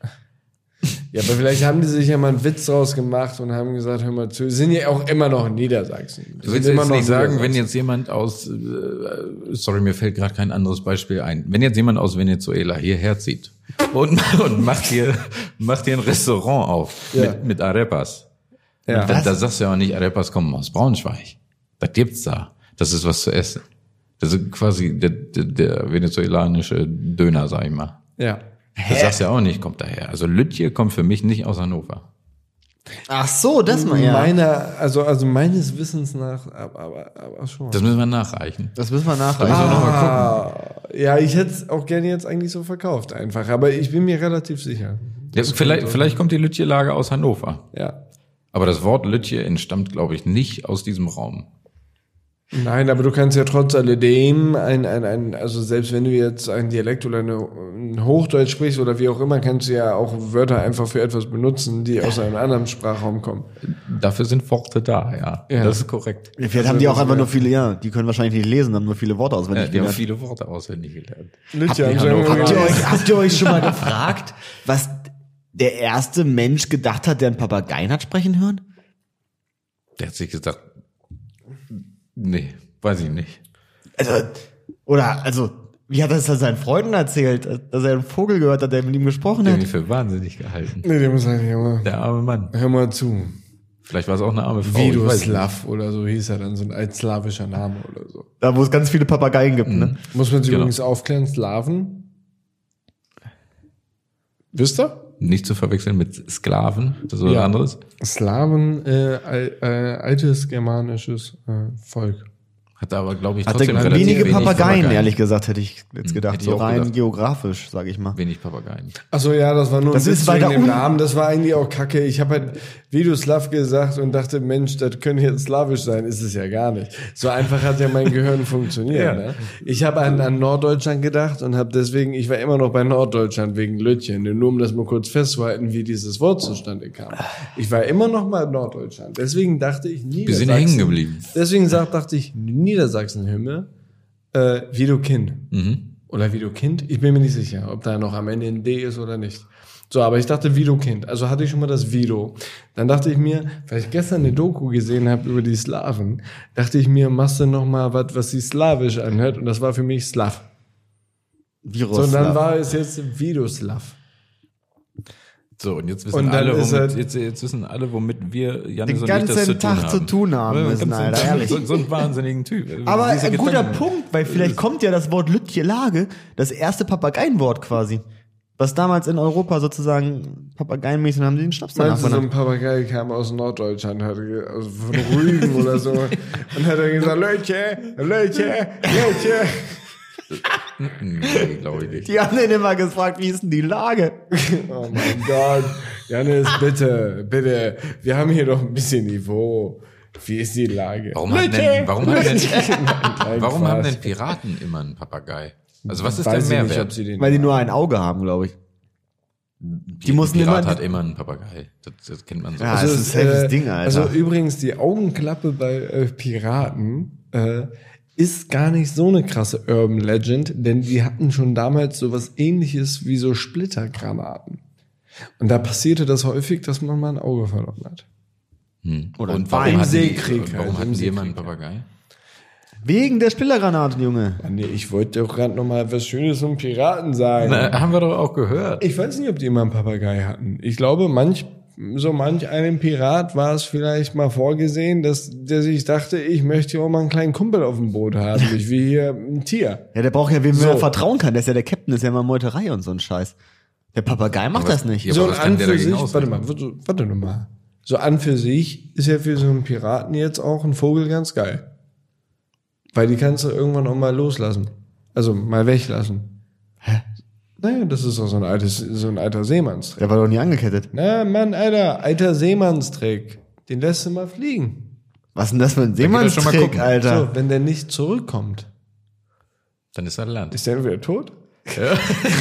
Ja, aber vielleicht haben die sich ja mal einen Witz draus gemacht und haben gesagt, hör mal zu, sind ja auch immer noch in Niedersachsen. Du willst jetzt nicht sagen, wenn jetzt jemand aus, äh, sorry, mir fällt gerade kein anderes Beispiel ein, wenn jetzt jemand aus Venezuela hierher zieht und, und macht hier macht hier ein Restaurant auf Ja. mit, mit Arepas, Ja. da, da sagst du ja auch nicht, Arepas kommen aus Braunschweig. Das gibt's da. Das ist was zu essen. Das ist quasi der, der, der venezuelanische Döner, sag ich mal. Ja. Das sagst du ja auch nicht, kommt daher. Also Lütje kommt für mich nicht aus Hannover. Ach so, das mal, ja. Meiner, also, also meines Wissens nach, aber, aber, aber schon. Das müssen wir nachreichen. Das müssen wir nachreichen. ah, ja, ich hätte es auch gerne jetzt eigentlich so verkauft einfach, aber ich bin mir relativ sicher. Ja, vielleicht, vielleicht kommt die Lütje-Lage aus Hannover. Ja. Aber das Wort Lütje entstammt, glaube ich, nicht aus diesem Raum. Nein, aber du kannst ja trotz alledem ein, ein, ein, also selbst wenn du jetzt ein Dialekt oder eine, ein Hochdeutsch sprichst oder wie auch immer, kannst du ja auch Wörter einfach für etwas benutzen, die aus einem anderen Sprachraum kommen. Dafür sind Worte da, ja. Ja. Das ist korrekt. Vielleicht Also haben die das auch einfach wär- nur viele, ja, die können wahrscheinlich nicht lesen, haben nur viele Worte Ja, auswendig die haben gelernt. viele Worte auswendig gelernt. Lütje, Habt ihr haben sie Hannover- irgendwie Habt ihr, gesagt. euch, habt ihr euch schon mal gefragt, was der erste Mensch gedacht hat, der einen Papageien hat sprechen hören? Der hat sich gesagt, nee, weiß ich nicht. Also, oder, also, wie hat er es seinen Freunden erzählt, dass er einen Vogel gehört hat, der mit ihm gesprochen Der hat hat? mich für wahnsinnig gehalten. Nee, der muss sagen, Junge, Der arme Mann. hör mal zu. Vielleicht war es auch eine arme Frau. ich weiß nicht. Vidoslav oder so hieß er dann, so ein altslawischer Name oder so. Da, wo es ganz viele Papageien gibt, ne? Muss man sich Genau. übrigens aufklären, Slaven. Wisst ihr? Nicht zu verwechseln mit Sklaven, das ist was Ja. anderes. Slaven, äh, al- äh, altes germanisches äh, Volk. Hat aber, glaube ich, Hatte trotzdem relativ wenige wenig Papageien, ehrlich gesagt, hätte ich jetzt Hm, gedacht. hätte ich So auch rein gedacht. geografisch, sage ich mal. Wenig Papageien. Achso, ja, das war nur Das ein ist Witz weiter wegen dem un- Namen. Das war eigentlich auch kacke. Ich habe halt Vidoslav gesagt und dachte, Mensch, das könnte jetzt slawisch sein. Ist es ja gar nicht. So einfach hat ja mein Gehirn funktioniert. Ja. Ne? Ich habe an, an Norddeutschland gedacht und habe deswegen, ich war immer noch bei Norddeutschland wegen Lötchen. Nur um das mal kurz festzuhalten, wie dieses Wort zustande kam. Ich war immer noch mal in Norddeutschland. Deswegen dachte ich Niedersachsen. Wir sind hängen geblieben. Deswegen sagt, dachte ich Niedersachsen-Hymne, äh, Widokind. Mhm. Oder Widokind? Ich bin mir nicht sicher, ob da noch am Ende ein D ist oder nicht. So, aber ich dachte Widokind. Also hatte ich schon mal das Vido. Dann dachte ich mir, weil ich gestern eine Doku gesehen habe über die Slawen, dachte ich mir, machst du noch mal was, was sich slawisch anhört. Und das war für mich Slav. Virus. So, und dann war es jetzt Vidoslav. So, und jetzt wissen Und dann alle, ist womit, halt- jetzt, jetzt wissen alle, womit wir, Janis Den und ich, das ganzen zu tun Tag haben. zu tun haben Ja, müssen, ganz- Alter, ehrlich. So, so ein wahnsinnigen Typ. Aber Diese ein guter Gedanken. Punkt, weil vielleicht kommt ja das Wort Lütje-Lage, das erste Papageienwort quasi. Was damals in Europa sozusagen Papageienmäßig, haben die den Schnaps danach Meinst du, so ein benannt. Papagei kam aus Norddeutschland, hat, ge- also von Rügen oder so, und hat er gesagt, Leute, Leute, Leute. Nee, glaube ich nicht. Die haben den immer gefragt, wie ist denn die Lage? Oh mein Gott. Janis, bitte, bitte. Wir haben hier doch ein bisschen Niveau. Wie ist die Lage? Warum, haben denn, warum, haben denn, Nein, warum haben Spaß. denn Piraten immer einen Papagei? Also was ist Weiß der ich nicht, Mehrwert? ob sie den Weil die nur ein Auge haben, glaube ich. Die mussten Pirat immer- hat immer einen Papagei. Das, das kennt man so. Ja, Also, das ist ein safes äh, Ding, Alter. Also übrigens, die Augenklappe bei äh, Piraten äh, ist gar nicht so eine krasse Urban Legend, denn die hatten schon damals sowas ähnliches wie so Splittergranaten. Und da passierte das häufig, dass man mal ein Auge verloren hat. hm. Oder und ein warum Bein. hatten die, Seekrieg und halt, warum im hatten die Seekrieg, immer einen ja. Papagei? Wegen der Spillergranaten, Junge. Ah, nee, ich wollte doch gerade noch mal was Schönes zum Piraten sagen. Na, haben wir doch auch gehört. Ich weiß nicht, ob die immer einen Papagei hatten. Ich glaube, manch, so manch einem Pirat war es vielleicht mal vorgesehen, dass der sich dachte, ich möchte hier auch mal einen kleinen Kumpel auf dem Boot haben. Ich will hier ein Tier. Ja, der braucht ja, wem So. er vertrauen kann. Der ist ja der Captain, ist ja immer Meuterei und so ein Scheiß. Der Papagei macht Aber das was- nicht. Ja, So aber an was kann der für dagegen sich, warte ausrichten? mal, warte, warte noch mal. So an für sich ist ja für so einen Piraten jetzt auch ein Vogel ganz geil. Weil die kannst du irgendwann auch mal loslassen. Also mal weglassen. Hä? Naja, das ist doch so ein altes, so ein alter Seemannstrick. Der war doch nie angekettet. Na, Mann, Alter, alter Seemannstrick. Den lässt du mal fliegen. Was ist denn das für ein geht er schon mal Seemannstrick, gucken. Alter? So, wenn der nicht zurückkommt, Dann ist er Land. ist der entweder tot? Ja.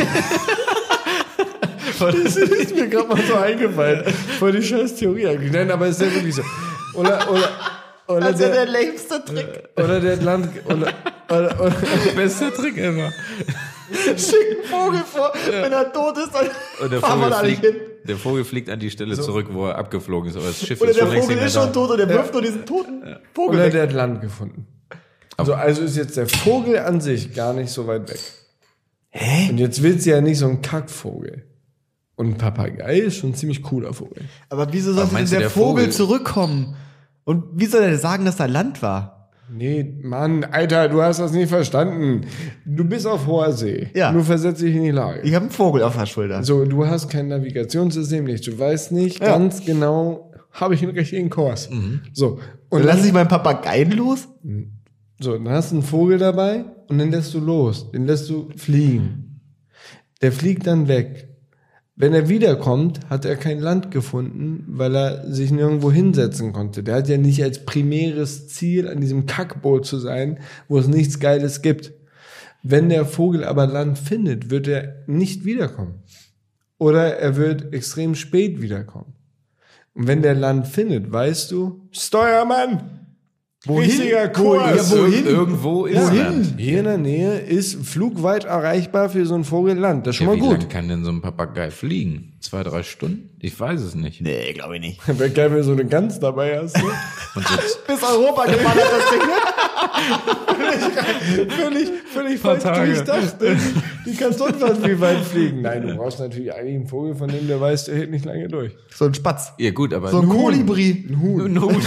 Das ist mir gerade mal so eingefallen. Voll die scheiß Theorie eigentlich. Nein, aber ist ja wirklich so. Oder, oder, oder Das ist ja der der, längste Trick. oder der Land, oder, oder, oder, Bester Trick ever. Schick einen Vogel vor, wenn er tot ist, dann Und der fahren wir Vogel, da nicht fliegt, hin. der Vogel fliegt an die Stelle zurück, wo er abgeflogen ist. Aber das Schiff Oder ist der schon längst Vogel nicht ist mehr schon da. tot und der wirft nur diesen toten Vogel oder weg. der hat Land gefunden. So, also ist jetzt der Vogel an sich gar nicht so weit weg. Hä? Und jetzt willst du ja nicht so ein Kackvogel. Und ein Papagei ist schon ein ziemlich cooler Vogel. Aber wieso sollte denn meinst du, der der Vogel, Vogel- zurückkommen? Und wie soll er sagen, dass da Land war? Nee, Mann, Alter, du hast das nicht verstanden. Du bist auf hoher See. Ja. Nur versetz dich in die Lage. Ich habe einen Vogel auf der Schulter. So, du hast kein Navigationssystem, nicht. Du weißt nicht Ja. ganz genau, habe ich einen richtigen Kurs. So. Und Und lass dann, ich meinen Papageien los? so, dann hast du einen Vogel dabei und den lässt du los. Den lässt du fliegen. Der fliegt dann weg. Wenn er wiederkommt, hat er kein Land gefunden, weil er sich nirgendwo hinsetzen konnte. Der hat ja nicht als primäres Ziel, an diesem Kackboot zu sein, wo es nichts Geiles gibt. Wenn der Vogel aber Land findet, wird er nicht wiederkommen. Oder er wird extrem spät wiederkommen. Und wenn der Land findet, weißt du, Steuermann! Wohin? Richtiger Wo- Kurs! ja, wohin? Ir- Irgendwo ist Wohin? Land. Hier in der Nähe ist flugweit erreichbar für so ein Vogel Land. Das ist schon Ja, mal wie gut. lange kann denn so ein Papagei fliegen? Zwei, drei Stunden? Ich weiß es nicht. Nee, glaube ich nicht. Wäre geil, wenn du so eine Gans dabei hast. Ne? Und so, Bis Europa geballert, das Ding. völlig völlig Paar falsch Tage. durchdacht. Ne? Die kann sonst was wie weit fliegen. Nein, du brauchst natürlich eigentlich einen Vogel, von dem der weiß, der hält nicht lange durch. So ein Spatz. ja gut, aber So ein Kolibri. Ein Huhn. Ein Huhn.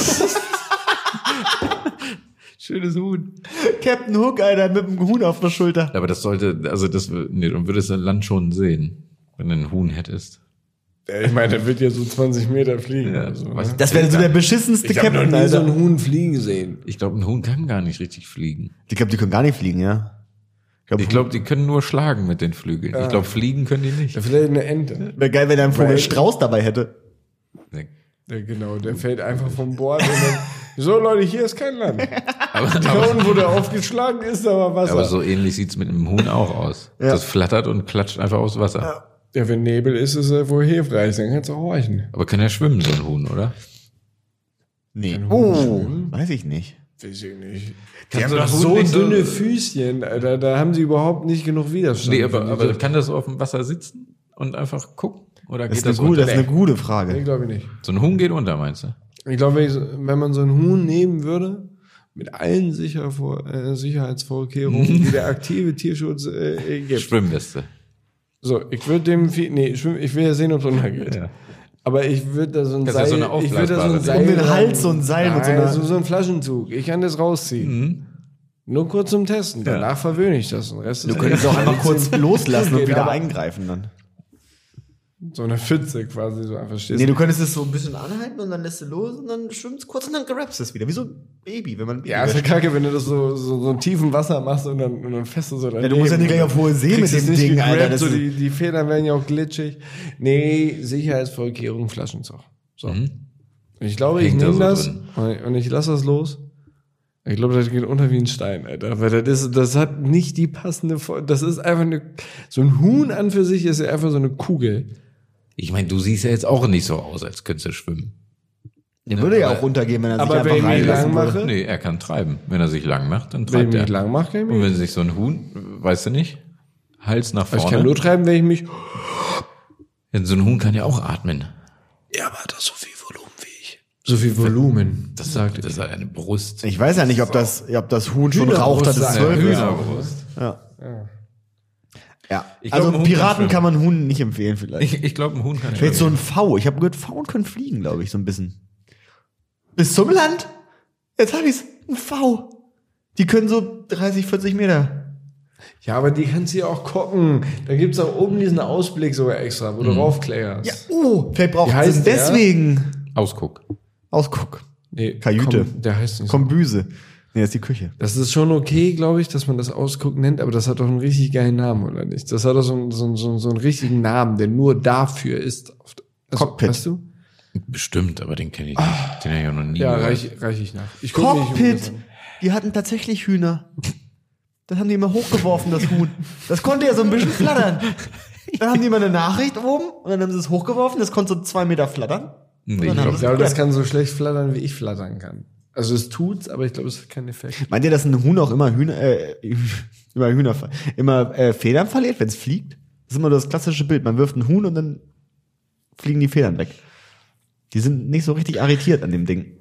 Schönes Huhn. Captain Hook, Alter, mit dem Huhn auf der Schulter. Aber das sollte, also das, nee, dann würdest du Land schon sehen, wenn du ein Huhn hättest. Ja, ich meine, der wird ja so zwanzig Meter fliegen. Ja, also, was- ne? Das wäre so der beschissenste Ich habe noch Captain, nie so Alter. einen Huhn fliegen gesehen. Ich glaube, ein Huhn kann gar nicht richtig fliegen. Ich glaube, die können gar nicht fliegen, ja. Ich glaube, die können nur schlagen mit den Flügeln. Ich glaube, fliegen können die nicht. Ja, vielleicht eine Ente. wäre geil, wenn er einen Vogel Weil- Strauß dabei hätte. Nee. Ja, genau, der fällt einfach vom Bord und dann, so Leute, hier ist kein Land. Aber, Da aber, unten, wo der aufgeschlagen ist, aber Wasser. aber so ähnlich sieht's mit einem Huhn auch aus. Ja. Das flattert und klatscht einfach aufs Wasser. Ja, wenn Nebel ist, ist er wohl hilfreich, dann kannst du auch horchen. Aber kann ja schwimmen, so ein Huhn, oder? Nee. Ein Huhn Oh, schwimmen? weiß ich nicht. Weiß ich nicht. Kann Die haben so ein doch Huhn so nicht so- dünne Füßchen, Alter, da haben sie überhaupt nicht genug Widerstand. Nee, aber, Wenn die aber das- kann das so auf dem Wasser sitzen und einfach gucken? Oder Das geht ist, eine das gute, unter? das ist eine gute Nee, Frage. glaube ich nicht. So ein Huhn geht unter, meinst du? Ich glaube, wenn, ich so- wenn man so einen Huhn nehmen würde, mit allen Sicher äh, Sicherheitsvorkehrungen, die der aktive Tierschutz äh, gibt. Schwimmweste. So, ich würde dem, Vieh- nee, schwimm- ich will ja sehen, ob es untergeht. Ja. Aber ich würde da so ein Das ist ja Seil, so eine ich würde da so ein aufblasbare Seil Um den dran- Hals so ein Seil mit so Nein, einer- so, so ein Flaschenzug. Ich kann das rausziehen. Mhm. Nur kurz zum Testen. Danach verwöhne ich das. Den Rest Du ist könntest auch einfach kurz loslassen und Geht wieder aber- eingreifen dann. so eine Pfütze quasi so einfach stehst. Nee, du könntest es so ein bisschen anhalten und dann lässt du los und dann schwimmst kurz und dann grabst du es wieder. Wie so ein Baby, wenn man ein Baby Ja, ist ja wäscht. kacke, wenn du das so, so, so in tiefem Wasser machst und dann, und dann fest du so daneben. Ja, du musst ja nicht gleich auf hohe See Kriegst mit es dem nicht Ding, gegrabt, Alter. Das so ist- die, die Federn werden ja auch glitschig. Nee, Sicherheitsvorkehrung, Flaschenzug. So. Mhm. Ich glaube, ich Hängt da nehme so das drin. und und ich lasse das los. Ich glaube, das geht unter wie ein Stein, Alter. Weil das, ist, das hat nicht die passende Form. Das ist einfach eine, so ein Huhn an für sich ist ja einfach so eine Kugel. Ich meine, du siehst ja jetzt auch nicht so aus, als könntest du schwimmen. Der würde ja aber- auch runtergehen, wenn er sich aber wenn einfach ich mich reinlassen lang würde. mache, Nee, er kann treiben. Wenn er sich lang macht, dann wenn ich treibt mich er. lang mache, kann ich Und mich. wenn sich so ein Huhn, weißt du nicht, Hals nach Ich kann vorne. nur treiben, wenn ich mich. Denn so ein Huhn kann ja auch atmen. Ja, aber hat das so viel Volumen wie ich. So viel Volumen. Das sagt, das hat eine Brust. Ich weiß ja nicht, ob das, ob das Huhn schon Hühnerbrust raucht, dass es sagen. zwölf ist. Hühnerbrust. Ja. Ja. Ich glaub, Also ein Huhn Piraten kann kann man Huhn nicht empfehlen vielleicht. Ich, ich glaube, ein Huhn kann Vielleicht so schwimmen. ein V. Ich habe gehört, Pfauen können fliegen, glaube ich, so ein bisschen. Bis zum Land? Jetzt habe ich's. Ein V. Die können so dreißig, vierzig Meter. Ja, aber die kannst du ja auch gucken. Da gibt's auch oben diesen Ausblick sogar extra, wo du raufkleckerst. Ja, oh, vielleicht braucht Wie es heißt der? deswegen. Ausguck. Ausguck. Nee, Kajüte. Komm, der heißt nicht so. Kombüse. Nee, das ist die Küche. Das ist schon okay, glaube ich, dass man das Ausguck nennt, aber das hat doch einen richtig geilen Namen, oder nicht? Das hat doch so, einen- so, einen- so, einen- so einen richtigen Namen, der nur dafür ist. Also, Cockpit. Weißt du? Bestimmt, aber den kenne ich nicht. Den habe ich ja noch nie Ja, gehört. reich, reich ich nach. Ich guck mich um das Cockpit. an. Die hatten tatsächlich Hühner. Das haben die immer hochgeworfen, das Huhn. Das konnte ja so ein bisschen flattern. Dann haben die immer eine Nachricht oben und dann haben sie es hochgeworfen. Das konnte so zwei Meter flattern. Nee, Und ich dann haben glaub, sie Ja, aber das es kann so schlecht flattern, wie ich flattern kann. Also es tut's, aber ich glaube, es hat keinen Effekt. Meint ihr, dass ein Huhn auch immer Hühner, äh, immer Hühner, immer äh, Federn verliert, wenn es fliegt? Das ist immer das klassische Bild. Man wirft ein Huhn und dann fliegen die Federn weg. Die sind nicht so richtig arretiert an dem Ding.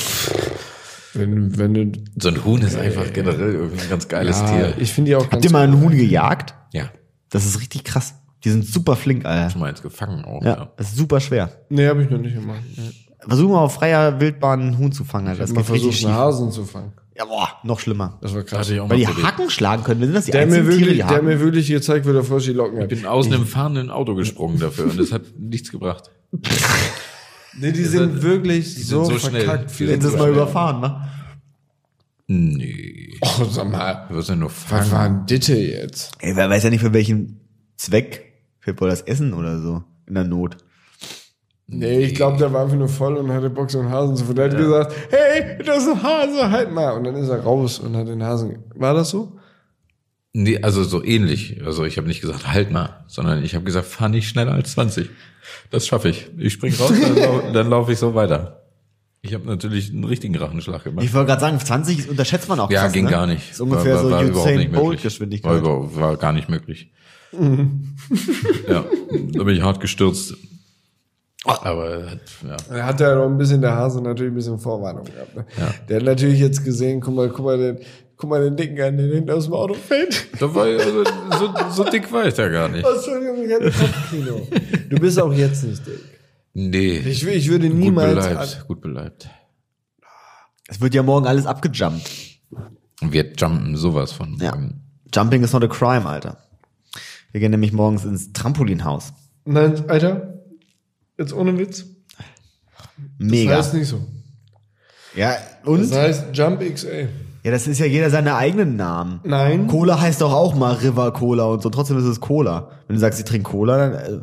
Wenn, wenn du, so ein Huhn ist einfach generell irgendwie ein ganz geiles ja, Tier. ich finde die auch Habt ganz ihr mal einen Huhn gejagt? Ja, Das ist richtig krass. Die sind super flink, Alter. schon mal jetzt gefangen auch. Ja, Ja. das ist super schwer. Nee, habe ich noch nicht gemacht. Nee. Versuch mal auf freier Wildbahn einen Huhn zu fangen, Alter. Ich Das habe mal geht richtig versucht, einen schief. Hasen zu fangen. Ja, boah, noch schlimmer. Das war Da krass. hatte ich auch Weil mal die probiert. Haken schlagen können. Sind das die Der hat, mir einzigen Tiere, wirklich, die der hat haken? mir wirklich gezeigt, wie der Frosch die Locken hat. Ich bin aus einem fahrenden Auto gesprungen dafür und das hat nichts gebracht. Nee, die sind wirklich sind so, so schnell. verkackt. Die Viel sind Jetzt so ist mal schnell. überfahren, ne? Nee. Oh, sag mal. Du wirst ja nur Was fangen. war denn Ditte jetzt? Ey, wer weiß ja nicht für welchen Zweck. Vielleicht wohl das Essen oder so. In der Not. Nee, ich glaube, der war einfach nur voll und hatte Bock, so einen Hasen zu finden. Der hat gesagt, hey, das ist ein Hase, halt mal. Und dann ist er raus und hat den Hasen. War das so? Nee, also so ähnlich. Also ich habe nicht gesagt, halt mal, sondern ich habe gesagt, fahr nicht schneller als zwanzig. Das schaffe ich. Ich spring raus, dann, lau dann laufe ich so weiter. Ich habe natürlich einen richtigen Rachenschlag gemacht. Ich wollte gerade sagen, zwanzig unterschätzt man auch Ja, krass, ging ne? gar nicht. Ist ungefähr war, war, so war überhaupt Usain nicht Bolt möglich. Geschwindigkeit. War, über- war gar nicht möglich. Ja, da bin ich hart gestürzt. Aber hat, ja. Da hat er noch ein bisschen, der Hase natürlich ein bisschen Vorwarnung gehabt. Ne? Ja. Der hat natürlich jetzt gesehen, guck mal, guck mal, den, guck mal den Dicken an, der hinten aus dem Auto fällt. Da war ich, also, so, so dick war ich da gar nicht. Entschuldigung, ich hatte Kopfkino. Du bist auch jetzt nicht dick. Nee. Ich, will- ich würde gut niemals... beleibt, gut beleibt. Es wird ja morgen alles abgejumpt. Und wir jumpen sowas von. Ja. Jumping is not a crime, Alter. Wir gehen nämlich morgens ins Trampolinhaus. Nein, Alter, Jetzt ohne Witz. Mega. Das heißt nicht so. Ja, und? Das heißt Jump X A. Ja, das ist ja jeder seine eigenen Namen. Nein. Cola heißt doch auch mal River Cola und so. Trotzdem ist es Cola. Wenn du sagst, ich trinke Cola, dann... Äh,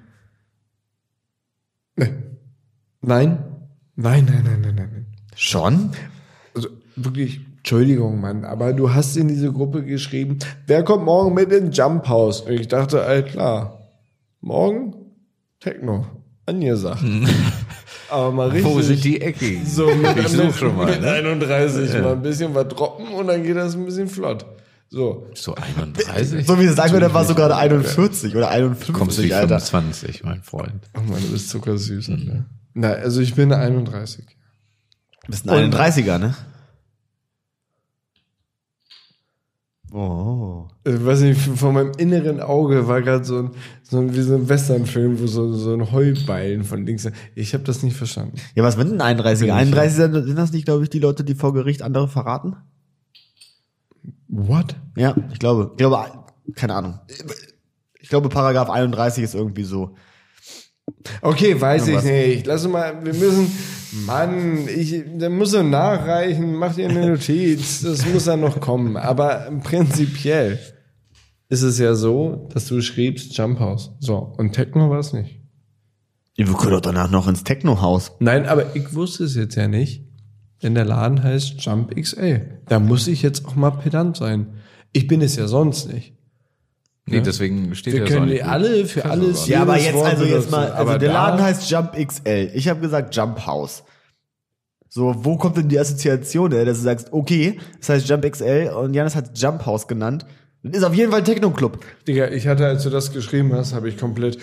Nee. Nein. Nein, nein, nein, nein, nein. schon? Also wirklich, Entschuldigung, Mann, aber du hast in diese Gruppe geschrieben, wer kommt morgen mit ins Jump House? Und ich dachte, all klar, morgen Techno, angesagt. Aber mal richtig. Wo sind die Ecken? So, mit, Ich such mit, schon mal, mit ne? einunddreißig mal ein bisschen was droppen und dann geht das ein bisschen flott. So. So einunddreißig? So wie es sagen würde, war sogar einundvierzig oder einundfünfzig, Kommst du wie Alter. fünfundzwanzig, mein Freund. Oh Mann, du bist zuckersüß. Mhm. Ne? Na, also ich bin einunddreißig. Du bist ein einunddreißiger, ne? Oh. Ich weiß nicht, von meinem inneren Auge war gerade so ein, so ein, wie so ein Westernfilm, wo so, so ein Heubeilen von links. Ich habe das nicht verstanden. Ja, was sind denn einunddreißiger? einunddreißiger sind das nicht, glaube ich, die Leute, die vor Gericht andere verraten? What? Ja, ich glaube, ich glaube, keine Ahnung. Ich glaube, Paragraph einunddreißig ist irgendwie so. Okay, weiß Irgendwas. ich nicht. Lass uns mal, wir müssen, Mann, ich, da muss er nachreichen, mach dir eine Notiz, das muss dann noch kommen. Aber prinzipiell ist es ja so, dass du schriebst Jump House. So, und Techno war es nicht. Wir können doch danach noch ins Techno-Haus. Nein, aber ich wusste es jetzt ja nicht, denn der Laden heißt Jump X A. Da muss ich jetzt auch mal pedant sein. Ich bin es ja sonst nicht. Nee, deswegen steht Wir ja können so die alle für alles. Ja, aber jedes jetzt, Wort also jetzt benutzen. mal, also Aber der da- Laden heißt Jump X L. Ich habe gesagt Jump House. So, wo kommt denn die Assoziation her, dass du sagst, okay, das heißt Jump X L und Janis hat Jump House genannt. Das ist auf jeden Fall Techno-Club. Digga, ich hatte, als du das geschrieben hast, habe ich komplett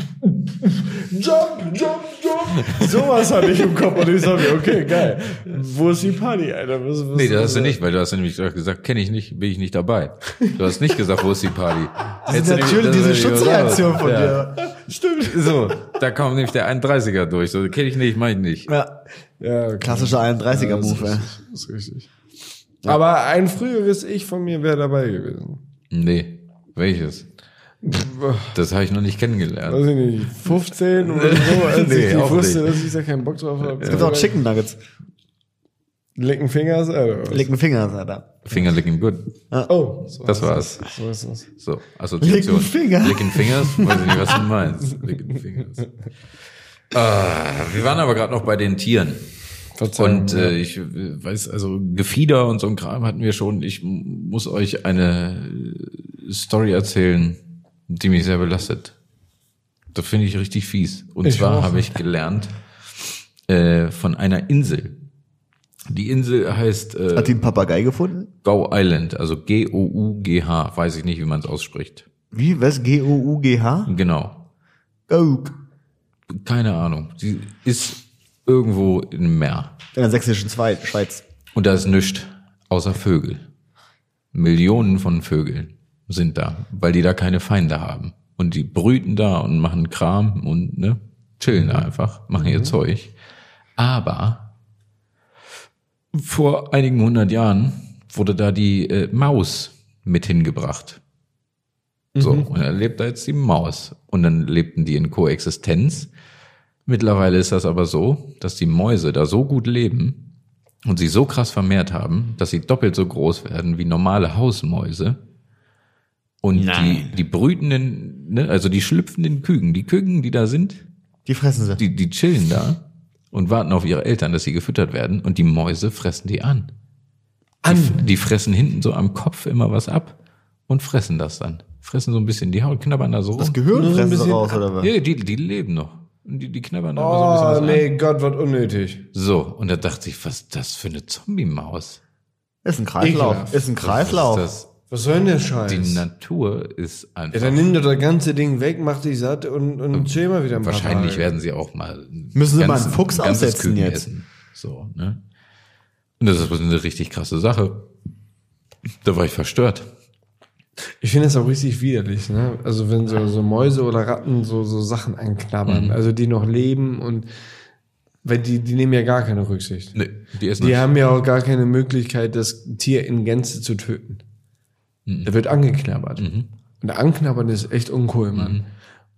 Jump, Jump, Jump. Sowas hatte ich im Kopf und ich sag mir, okay, geil. Wo ist die Party, Alter? Was, was Nee, das hast du nicht, weil du hast ja nämlich gesagt, kenne ich nicht, bin ich nicht dabei. Du hast nicht gesagt, wo ist die Party? Das ist natürlich diese Schutzreaktion von dir. Stimmt. So, da kommt nämlich der einunddreißiger durch. So, kenne ich nicht, mach ich nicht. Ja, Ja, okay. klassischer einunddreißiger-Move, Ja, ja. das ist, das ist richtig. Aber ein früheres Ich von mir wäre dabei gewesen. Nee, welches? Das habe ich noch nicht kennengelernt. Weiß ich nicht, fünfzehn oder so, als Nee, ich auch wusste, nicht. dass ich da keinen Bock drauf habe. Es gibt auch Chicken Nuggets. Licken Fingers, Alter. Licken Finger, Alter. Finger licking good. Oh, so Das ist war's. es. So ist es. So, Assoziation. Licken Finger. Licking Fingers? Weiß ich nicht, was du meinst. Licking Fingers. Ah, wir waren aber gerade noch bei den Tieren. Verzeihung, Und äh, ich äh, weiß, also Gefieder und so ein Kram hatten wir schon. Ich m- muss euch eine äh, Story erzählen, die mich sehr belastet. Das finde ich richtig fies. Und Ich zwar auch. habe ich gelernt äh, von einer Insel. Die Insel heißt äh, Hat die einen Papagei gefunden? Go Island, also G O U G H. Weiß ich nicht, wie man es ausspricht. Wie, was? G O U G H? Genau. Go. Keine Ahnung. Sie ist irgendwo im Meer. In der sächsischen Zwei- Schweiz. Und da ist nichts außer Vögel. Millionen von Vögeln sind da, weil die da keine Feinde haben. Und die brüten da und machen Kram und ne, chillen da einfach, machen ihr Zeug. Aber vor einigen hundert Jahren wurde da die äh, Maus mit hingebracht. So, und dann lebt da jetzt die Maus. Und dann lebten die in Koexistenz. Mittlerweile ist das aber so, dass die Mäuse da so gut leben und sich so krass vermehrt haben, dass sie doppelt so groß werden wie normale Hausmäuse. Und Nein. die, die brütenden, ne, also die schlüpfenden Küken, die Küken, die da sind, Die fressen sie. die, die chillen da und warten auf ihre Eltern, dass sie gefüttert werden. Und die Mäuse fressen die an. An. Die, die fressen hinten so am Kopf immer was ab und fressen das dann. Fressen so ein bisschen die Haut, knabbern da so rum. Das Gehirn Nur so ein fressen sie bisschen raus, oder was? Ja, die, die leben noch. Und die, die knabbern da immer so ein Oh, bisschen was an. nee, Gott, was unnötig. So, und da dachte ich, was ist das für eine Zombie-Maus? Ist ein Kreislauf. Ekelhaft. Ist ein Kreislauf. Was ist Was soll denn der das? Scheiß? Die Natur ist einfach... Ja, dann nimm doch das ganze Ding weg, mach dich satt und, und chill mal wieder ein paar wahrscheinlich Tage. werden sie auch mal... ein Müssen sie mal ganzes- einen Fuchs ein ganzes aussetzen Küken jetzt. Essen. So, ne? Und das ist eine richtig krasse Sache. Da war ich verstört. Ich finde es auch richtig widerlich, ne? Also wenn so, so Mäuse oder Ratten so, so Sachen einknabbern, Mhm. also die noch leben und weil die, die nehmen ja gar keine Rücksicht. Nee, die essen Die das- haben ja auch gar keine Möglichkeit, das Tier in Gänze zu töten. Mhm. Da wird angeknabbert. Und Anknabbern ist echt uncool, Mann.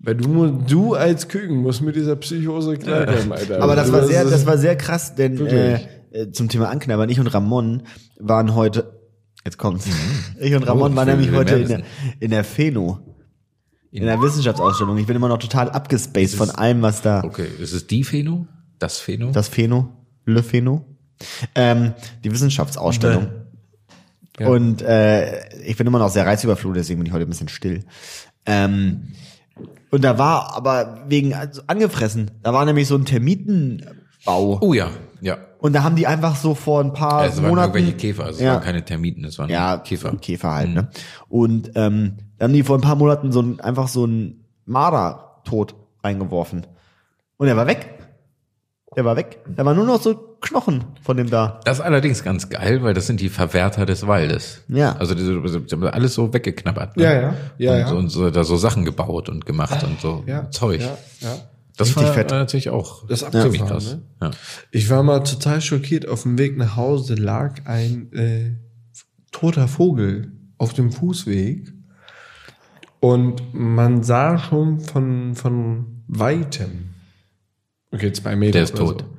Weil du, mu- du als Küken musst mit dieser Psychose klarkommen, Alter. Aber das Du war hast sehr, es- das war sehr krass, denn äh, Wirklich. äh, zum Thema Anknabbern, ich und Ramon waren heute, jetzt kommt's, ich und Ramon Oh, waren ich will- nämlich will heute mehr in der, wissen. in der Pheno, in der Wissenschaftsausstellung. Ich bin immer noch total abgespaced von allem, was da, Okay, ist es die Pheno? Das Pheno? das Pheno, Le Pheno, ähm, die Wissenschaftsausstellung. Ja. Und äh, ich bin immer noch sehr reizüberflutet, deswegen bin ich heute ein bisschen still. Ähm, und da war aber wegen also angefressen, da war nämlich so ein Termitenbau. Oh ja, ja. Und da haben die einfach so vor ein paar Es waren Monaten irgendwelche Käfer, also es ja, waren keine Termiten, es waren ja, Käfer. Käfer halt, ne? Und ähm, da haben die vor ein paar Monaten so ein, einfach so ein Marder-Tod reingeworfen. Und er war weg. Der war weg. Da war nur noch so Knochen von dem da. Das ist allerdings ganz geil, weil das sind die Verwerter des Waldes. Ja. Also die, die haben alles so weggeknabbert. Ne? Ja, ja. Ja, und, ja. So, und so, da so Sachen gebaut und gemacht und so Ja, Zeug. Ja, ja. Das Richtig war fett. natürlich auch Das ist ziemlich abgefahren, krass. ne? Ja. Ich war mal total schockiert. Auf dem Weg nach Hause lag ein äh, toter Vogel auf dem Fußweg. Und man sah schon von, von Weitem. Okay, zwei Meter. Der ist oder tot.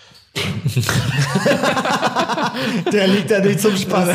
Der liegt da nicht zum Spaß.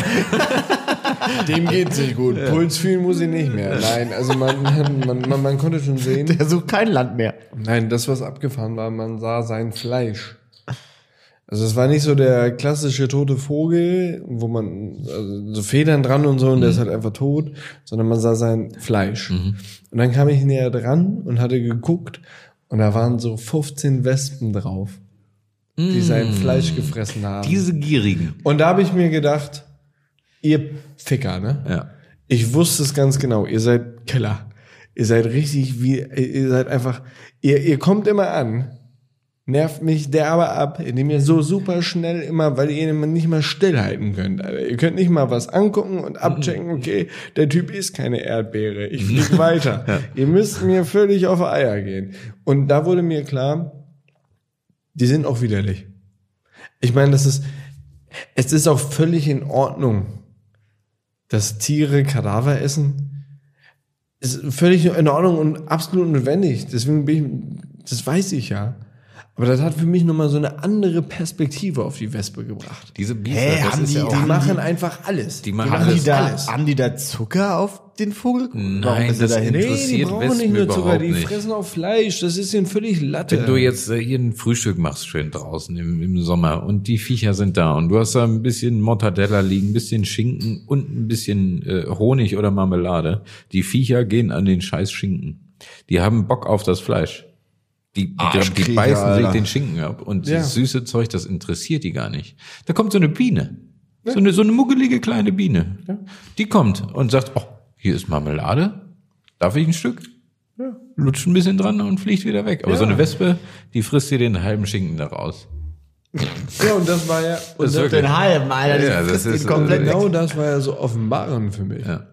So. Dem geht's nicht gut. Puls fühlen muss ich nicht mehr. Nein, also man, man, man, man konnte schon sehen. Der sucht kein Land mehr. Nein, das, was abgefahren war, man sah sein Fleisch. Also es war nicht so der klassische tote Vogel, wo man also so Federn dran und so und der ist halt einfach tot, sondern man sah sein Fleisch. Und dann kam ich näher dran und hatte geguckt und da waren so fünfzehn Wespen drauf, die sein Fleisch gefressen haben. Diese Gierigen. Und da habe ich mir gedacht, ihr Ficker, ne? Ja. Ich wusste es ganz genau. Ihr seid Killer. Ihr seid richtig wie, ihr seid einfach, ihr, ihr kommt immer an, nervt mich derbe ab, indem ihr so super schnell immer, weil ihr immer nicht mal stillhalten könnt, Alter. Ihr könnt nicht mal was angucken und abchecken, okay, der Typ ist keine Erdbeere. Ich flieg weiter. Ja. Ihr müsst mir völlig auf Eier gehen. Und da wurde mir klar, die sind auch widerlich. Ich meine, das ist, es ist auch völlig in Ordnung, dass Tiere Kadaver essen. Ist völlig in Ordnung und absolut notwendig. Deswegen bin ich, das weiß ich ja. Aber das hat für mich nochmal so eine andere Perspektive auf die Wespe gebracht. Diese Biester, Hä, das haben ist die- ja auch... Die haben machen die- einfach alles. Die machen Haben alles. die, da, alles. haben die da Zucker auf den Vogel? Warum Nein, ist er das da hin? Nee, die interessiert brauchen Wespen nicht nur Zucker, überhaupt die nicht. fressen auch Fleisch. Das ist ihnen völlig Latte. Wenn du jetzt äh, hier ein Frühstück machst, schön draußen im, im Sommer und die Viecher sind da und du hast da ein bisschen Mortadella liegen, ein bisschen Schinken und ein bisschen äh, Honig oder Marmelade. Die Viecher gehen an den scheiß Schinken. Die haben Bock auf das Fleisch. Die, die, die Arschkriecher, beißen Alter. sich den Schinken ab und Ja. das süße Zeug, das interessiert die gar nicht. Da kommt so eine Biene. So eine, so eine muggelige kleine Biene. Ja. Die kommt und sagt, oh, hier ist Marmelade. Darf ich ein Stück? Ja. Lutscht ein bisschen dran und fliegt wieder weg. Aber Ja. so eine Wespe, die frisst dir den halben Schinken da raus. Ja, und das war ja, und ist das, wirklich- Den halben, Alter. Ja, das das frisst ist, ihn komplett äh, weg. genau das war ja so offenbarend für mich. Ja.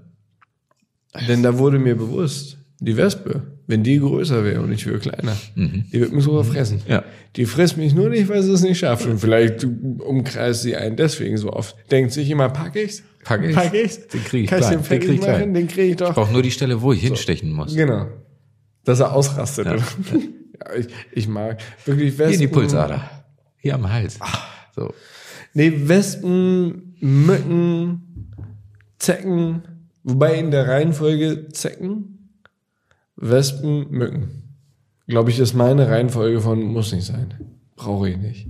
Denn da wurde mir bewusst, die Wespe, wenn die größer wäre und ich wäre kleiner, die wird mich sogar fressen. Ja. Die frisst mich nur nicht, weil sie es nicht schafft. Und vielleicht umkreist sie einen deswegen so oft. Denkt sich immer, pack ich's? Pack ich's? Pack ich's? Den krieg ich Kann ich klein. den Den fertig krieg ich machen? klein. Den krieg ich Ich doch. brauche nur die Stelle, wo ich hinstechen muss. Genau. Dass er ausrastet. Ja. Oder? Ja, ich, ich mag wirklich Wespen. Hier in die Pulsader. Hier am Hals. So. Nee, Wespen, Mücken, Zecken. Wobei in der Reihenfolge Zecken, Wespen, Mücken. Glaube ich, ist meine Reihenfolge von muss nicht sein. Brauche ich nicht.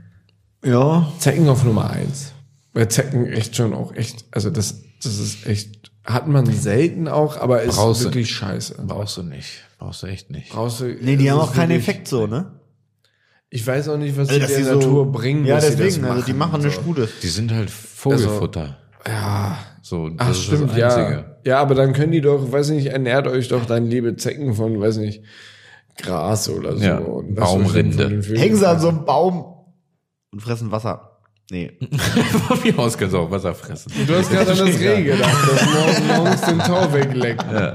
Ja. Zecken auf Nummer eins. Weil Zecken echt schon auch echt, also das, das ist echt, hat man selten auch, aber ist Brauchst du wirklich nicht. scheiße. Brauchst du nicht. Brauchst du echt nicht. Brauchst du, Nee, die es haben ist auch keinen wirklich- Effekt so, ne? Ich weiß auch nicht, was Also, die dass der die so- Natur bringen, Ja, dass sie deswegen, das also die machen nichts so. Gutes. Die sind halt Vogelfutter. Ja, So, das ach ist stimmt, das ja. Einzige. Ja, aber dann können die doch, weiß nicht, ernährt euch doch dann liebe Zecken von, weiß nicht, Gras oder so. Ja, Und das Baumrinde. von den Vögeln. Hängen sie an so einem Baum und fressen Wasser. Nee. Von mir aus kannst du auch Wasser fressen. Du hast gerade an das Reh gedacht, das morgen, morgens den Tau wegleckt. Ja.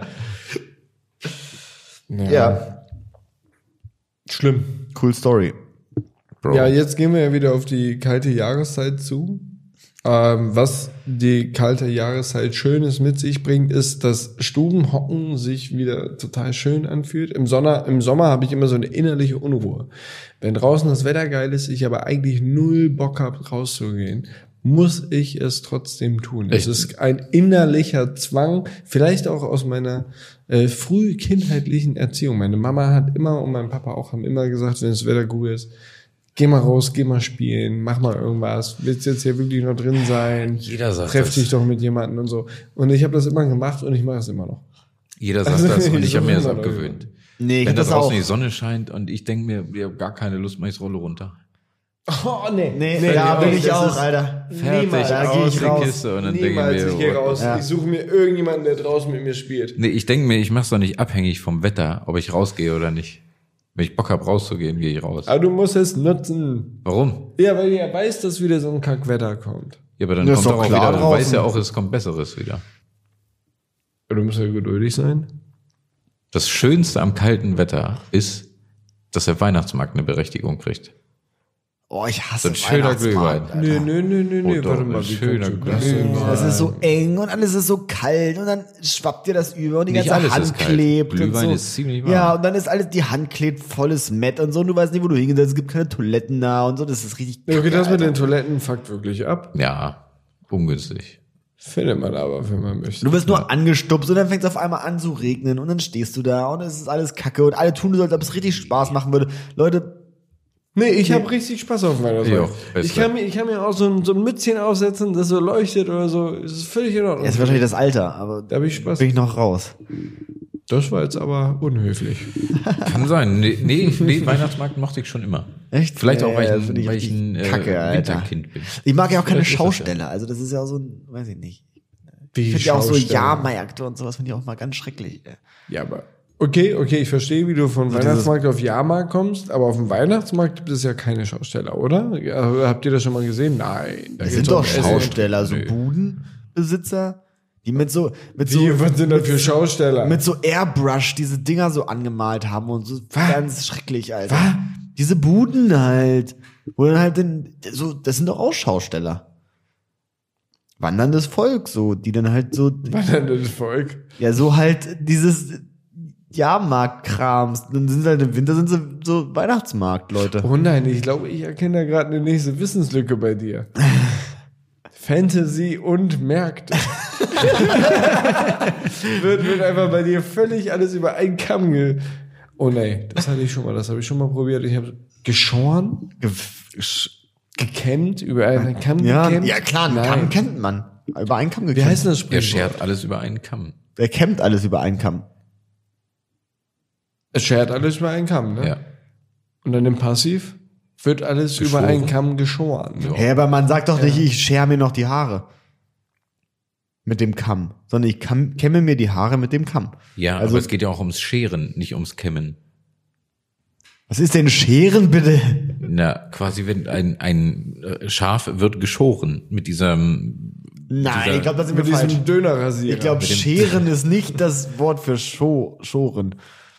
Ja. Ja. Schlimm. Cool Story. Bro. Ja, jetzt gehen wir ja wieder auf die kalte Jahreszeit zu. Ähm, was die kalte Jahreszeit Schönes mit sich bringt, ist, dass Stubenhocken sich wieder total schön anfühlt. Im Sommer, im Sommer habe ich immer so eine innerliche Unruhe. Wenn draußen das Wetter geil ist, ich aber eigentlich null Bock habe, rauszugehen, muss ich es trotzdem tun. Echt? Es ist ein innerlicher Zwang, vielleicht auch aus meiner äh, früh kindheitlichen Erziehung. Meine Mama hat immer und mein Papa auch haben immer gesagt, wenn das Wetter gut ist, geh mal raus, geh mal spielen, mach mal irgendwas. Willst du jetzt hier wirklich noch drin sein? Jeder sagt Treff das. dich doch mit jemandem und so. Und ich habe das immer gemacht und ich mache es immer noch. Jeder sagt Also, das und ich so habe mir das immer noch. abgewöhnt. Nee, ich Wenn hab da das draußen auch. die Sonne scheint und ich denke mir, ich habe gar keine Lust mehr, ich rolle runter. Oh, nee. Nee, nee da bin nee, ich das auch, ist Alter. Fertig, niemals da geh aus ich die raus. Kiste und dann denke Niemals, ich ich mir, gehe oh, raus. Ja. Ich suche mir irgendjemanden, der draußen mit mir spielt. nee, ich denke mir, ich mache es doch nicht abhängig vom Wetter, ob ich rausgehe oder nicht. Wenn ich Bock habe rauszugehen, gehe ich raus. Aber du musst es nutzen. Warum? Ja, weil ihr weißt, dass wieder so ein Kackwetter kommt. Ja, aber dann Das ist kommt doch doch auch klar wieder, du draußen. weißt ja auch, es kommt Besseres wieder. Du musst ja geduldig sein. Das Schönste am kalten Wetter ist, dass der Weihnachtsmarkt eine Berechtigung kriegt. Oh, ich hasse So ein schöner Weihnachtsmarkt, Glühwein. Alter. Nö, nö, nö, nö, Oh, nö. doch, Warte ein mal, wie schöner kannst du das Glühwein. denn Das ist so sagen? eng und alles ist so kalt und dann schwappt dir das über und die Nicht ganze alles Hand ist kalt. klebt. und Glühwein so. ist ziemlich warm. Ja, und dann ist alles, die Hand klebt volles Mett und so und du weißt nicht, wo du hingehst. Es gibt keine Toiletten da und so. Das ist richtig Okay, kacke, das mit Alter. den Toiletten fuckt wirklich ab. Ja, ungünstig. Findet man aber, wenn man möchte. Du wirst nur angestupst und dann fängt es auf einmal an zu regnen und dann stehst du da und es ist alles kacke und alle tun so, als ob es richtig Spaß machen würde. Leute, Nee, ich habe richtig Spaß auf meiner Ich Seite. auch, Ich kann mir, ich kann mir auch so ein, so ein Mützchen aufsetzen, das so leuchtet oder so. Das ist völlig in Ordnung. das ist wahrscheinlich das Alter, aber Da habe ich Spaß. bin ich noch raus. Das war jetzt aber unhöflich. Kann sein. Nee, nee, nee, Weihnachtsmarkt mochte ich schon immer. Echt? Vielleicht auch, weil ich, Ja, ein- finde ich weil ich richtig ein äh, kacke, Alter. Winterkind bin. Ich mag ja auch keine Vielleicht ist das Schausteller, also das ist ja auch so ein, weiß ich nicht. Wie Ich finde ja auch so Schausteller. Jahrmärkte und sowas finde ich auch mal ganz schrecklich. Ja, aber okay, okay, ich verstehe, wie du von So Weihnachtsmarkt auf Jahrmarkt kommst, aber auf dem Weihnachtsmarkt gibt es ja keine Schausteller, oder? Ja, habt ihr das schon mal gesehen? Nein. Da Das geht's sind doch um Essen. Schausteller, so Nee. Budenbesitzer, die mit so, mit Wie, so, was sind das für Schausteller? mit so Airbrush diese Dinger so angemalt haben und so ganz schrecklich, Alter. Diese Buden halt, wo dann halt den, so, das sind doch auch Schausteller. Wanderndes Volk, so, die dann halt so, Wanderndes Volk. ja, so halt dieses Jahrmarktkrams. Dann sind sie halt im Winter sind sie so Weihnachtsmarkt-Leute. Oh nein, ich glaube, ich erkenne da gerade eine nächste Wissenslücke bei dir. Fantasy und Märkte. wird, wird einfach bei dir völlig alles über einen Kamm ge... Oh nein, das hatte ich schon mal, das habe ich schon mal probiert. Ich habe geschoren, Ge- sch- gekämmt, über einen Kamm Ja, gekämmt. ja klar, einen Nein. Kamm kennt man. Über einen Kamm Wie gekämmt. heißt denn das Er Sprichwort? schert alles über einen Kamm. Der kämmt alles über einen Kamm. Es schert alles über einen Kamm, ne? Ja. Und dann im Passiv wird alles über Geschoren. einen Kamm geschoren. Ne? Ja. Hä, aber man sagt doch nicht, ich schere mir noch die Haare. Mit dem Kamm. Sondern ich kamm, kämme mir die Haare mit dem Kamm. Ja, Also- aber es geht ja auch ums Scheren, nicht ums Kämmen. Was ist denn Scheren, bitte? Na, quasi wenn ein, ein äh, Schaf wird geschoren mit diesem Nein, dieser- ich glaube, das sind wir Mit falsch. diesem Dönerrasierer. Ich glaube, mit dem- Scheren ist nicht das Wort für Scho Schoren.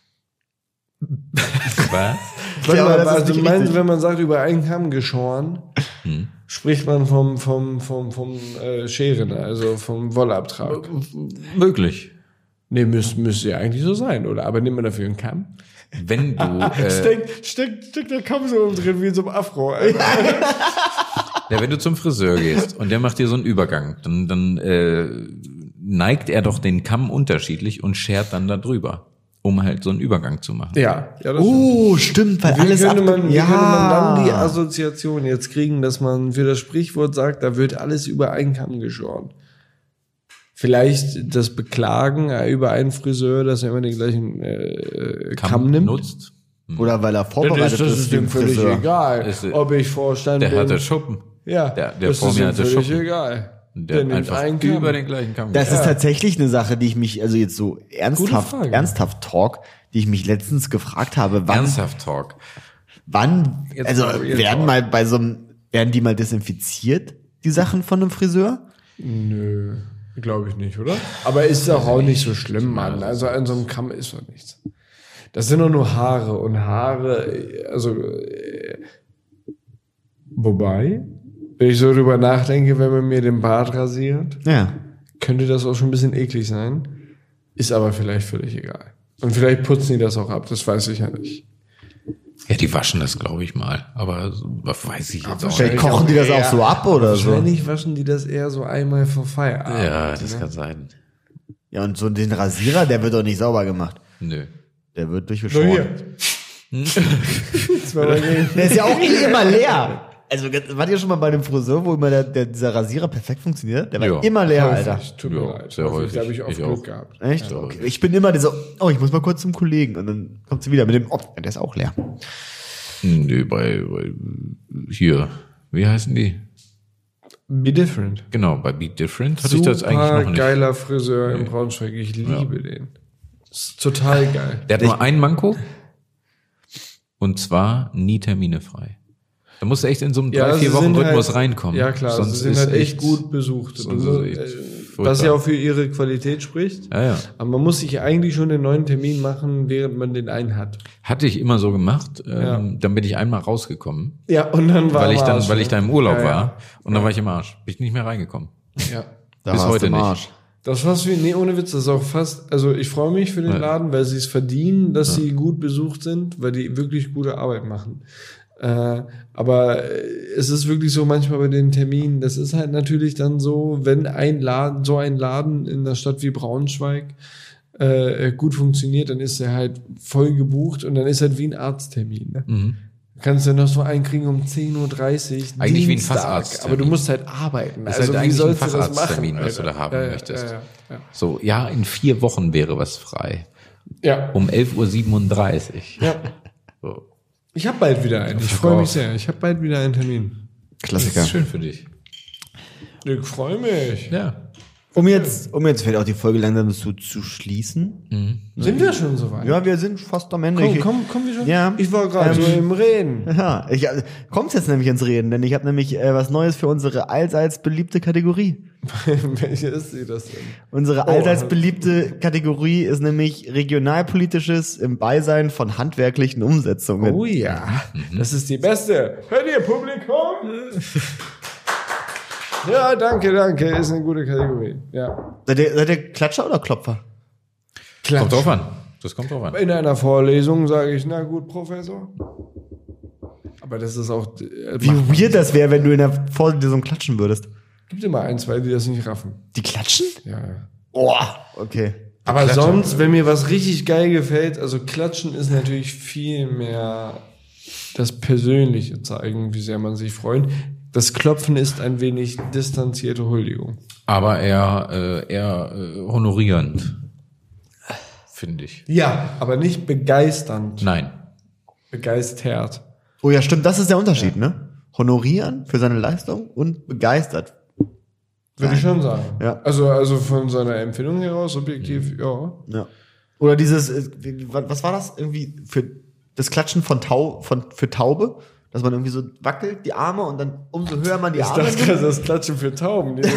was? Warte Ja, aber mal, das ist also nicht meinst, richtig. wenn man sagt, über einen Kamm geschoren, Hm. spricht man vom, vom, vom, vom äh, Scheren, also vom Wollabtrag. Möglich. Nee, müsste müsste ja eigentlich so sein, oder? Aber nimmt man dafür einen Kamm? Wenn du äh, Steckt, steckt, steckt der Kamm so drin wie in so einem Afro. Alter. ja, wenn du zum Friseur gehst und der macht dir so einen Übergang, dann dann äh, neigt er doch den Kamm unterschiedlich und schert dann da drüber, um halt so einen Übergang zu machen. Ja, ja, das Oh, stimmt, weil Wie alles könnte, man, ab- wie ja. könnte man dann die Assoziation jetzt kriegen, dass man für das Sprichwort sagt, da wird alles über einen Kamm geschoren? Vielleicht das Beklagen äh, über einen Friseur, dass er immer den gleichen äh, Kamm, nimmt. nutzt. Oder weil er vorbereitet das ist wie ein dem völlig Friseur. egal, Ist, äh, ob ich Vorstand Der bin. hatte Schuppen. ja, der- der das vor ist mir ihm hatte völlig Schuppen. egal. Der, hat nimmt einfach einen Kamm. über den gleichen Kamm. Das geschoren. ist tatsächlich eine Sache, die ich mich, also jetzt so ernsthaft, Frage. ernsthaft Talk, die ich mich letztens gefragt habe, wann, Ernsthaft Talk. wann, Jetzt also mal Real werden Talk. mal bei so einem, werden die mal desinfiziert, die Sachen von einem Friseur? Nö, glaube ich nicht, oder? Aber ist doch auch nicht so schlimm, Mann. Also an so einem Kamm ist doch nichts. Das sind doch nur Haare und Haare, also äh, wobei, wenn ich so drüber nachdenke, wenn man mir den Bart rasiert, Ja. könnte das auch schon ein bisschen eklig sein. Ist aber vielleicht völlig egal. Und vielleicht putzen die das auch ab, das weiß ich ja nicht. Ja, die waschen das, glaube ich mal. Aber so, was weiß ich jetzt auch Vielleicht nicht. kochen die das auch eher- so ab oder so. Wahrscheinlich waschen die das eher so einmal vor Feierabend. Ja, das ne? kann sein. Ja, und so den Rasierer, der wird doch nicht sauber gemacht. Nö. Der wird So durchgeschoren. hier. Zweimal gehen. Der ist ja auch eh immer leer. Also, wart ihr schon mal bei dem Friseur, wo immer der, der, dieser Rasierer perfekt funktioniert? Der war Ja. immer leer, Alter. Häufig, Tut mir Ja, leid. sehr häufig. Da habe ich oft Ich Glück auch. gehabt. Echt? Okay. Ich bin immer so, oh, ich muss mal kurz zum Kollegen. Und dann kommt sie wieder mit dem, oh, der ist auch leer. Nö, bei, bei hier, wie heißen die? Be different. Genau, bei Be Different hatte ich das eigentlich noch nicht. geiler Friseur in Braunschweig. Ich liebe den. Ist total geil. Der hat nur ein Manko. Und zwar nie Termine frei. Da musst du echt in so einem drei, sie vier Wochen sind Rhythmus halt, reinkommen. Ja klar, Sonst sie sind ist halt echt gut besucht. sonst Du, ist äh, echt was furchtbar. ja auch für ihre Qualität spricht. Ja, ja. Aber man muss sich eigentlich schon den neuen Termin machen, während man den einen hat. Hatte ich immer so gemacht. Ähm, Ja. Dann bin ich einmal rausgekommen, Ja, und dann war weil ich am dann, Arsch, weil ne? ich da im Urlaub Ja, ja. war. Und dann war ich im Arsch. Bin ich nicht mehr reingekommen. Ja. Da Bis warst heute du im nicht. Arsch. Das war's wie, nee, ohne Witz, das ist auch fast, also ich freue mich für den Ja. Laden, weil sie es verdienen, dass sie gut besucht sind, weil die wirklich gute Arbeit machen. Äh, aber äh, es ist wirklich so manchmal bei den Terminen, das ist halt natürlich dann so, wenn ein Laden, so ein Laden in einer Stadt wie Braunschweig äh, gut funktioniert, dann ist er halt voll gebucht und dann ist halt wie ein Arzttermin. Ne? Mhm. Du kannst ja noch so einen kriegen um zehn Uhr dreißig. Eigentlich wie ein Dienstag, Facharzttermin. aber du musst halt arbeiten. Das ist also halt wie eigentlich sollst ein du das machen? Facharzttermin, was du Alter? da haben ja, ja, möchtest. Ja, ja, ja. So, ja, in vier Wochen wäre was frei. ja. Um elf Uhr siebenunddreißig. ja. So. Ich habe bald wieder einen. Ich freue mich sehr. Ich habe bald wieder einen Termin. Das Klassiker. ist schön für dich. Ich freue mich. Ja. Um jetzt, um jetzt vielleicht auch die Folge langsam zu, zu schließen. Sind wir schon so weit? Ja, wir sind fast am Ende. Komm, Ich- komm, komm, wir schon. Ja. Ich war gerade Ähm, so im Reden. Ja, ich äh, kommt's jetzt nämlich ins Reden, denn ich habe nämlich äh, was Neues für unsere allseits beliebte Kategorie. Welche ist sie das denn? Unsere Oh. allseits beliebte Kategorie ist nämlich regionalpolitisches im Beisein von handwerklichen Umsetzungen. Oh ja, das ist die beste. Hört ihr, Publikum? Ja, danke, danke. Ist eine gute Kategorie. Ja. Seid ihr, seid ihr Klatscher oder Klopfer? Kommt drauf an. Das kommt drauf an. In einer Vorlesung sage ich, na gut, Professor. Aber das ist auch. Äh, Wie weird das wäre, wenn du in der Vorlesung klatschen würdest. gibt immer ein, zwei, die das nicht raffen. Die klatschen? Ja, ja. Oh, okay. Aber Klatschen. sonst, wenn mir was richtig geil gefällt, also Klatschen ist natürlich viel mehr das Persönliche zeigen, wie sehr man sich freut. Das Klopfen ist ein wenig distanzierte Huldigung. Aber eher, äh, eher äh, honorierend. Finde ich. Ja, aber nicht begeisternd. Nein. Begeistert. Oh ja, stimmt, das ist der Unterschied, ne? Honorieren für seine Leistung und begeistert. Würde ich schon sagen. Ja. Also, also von seiner Empfindung heraus, objektiv, ja. Ja. Oder dieses, äh, wie- was war das? Irgendwie für das Klatschen von Tau, von, für Taube? Dass man irgendwie so wackelt, die Arme, und dann umso höher man die Ist Arme das nimmt. das, das Klatschen für Tauben? Diese,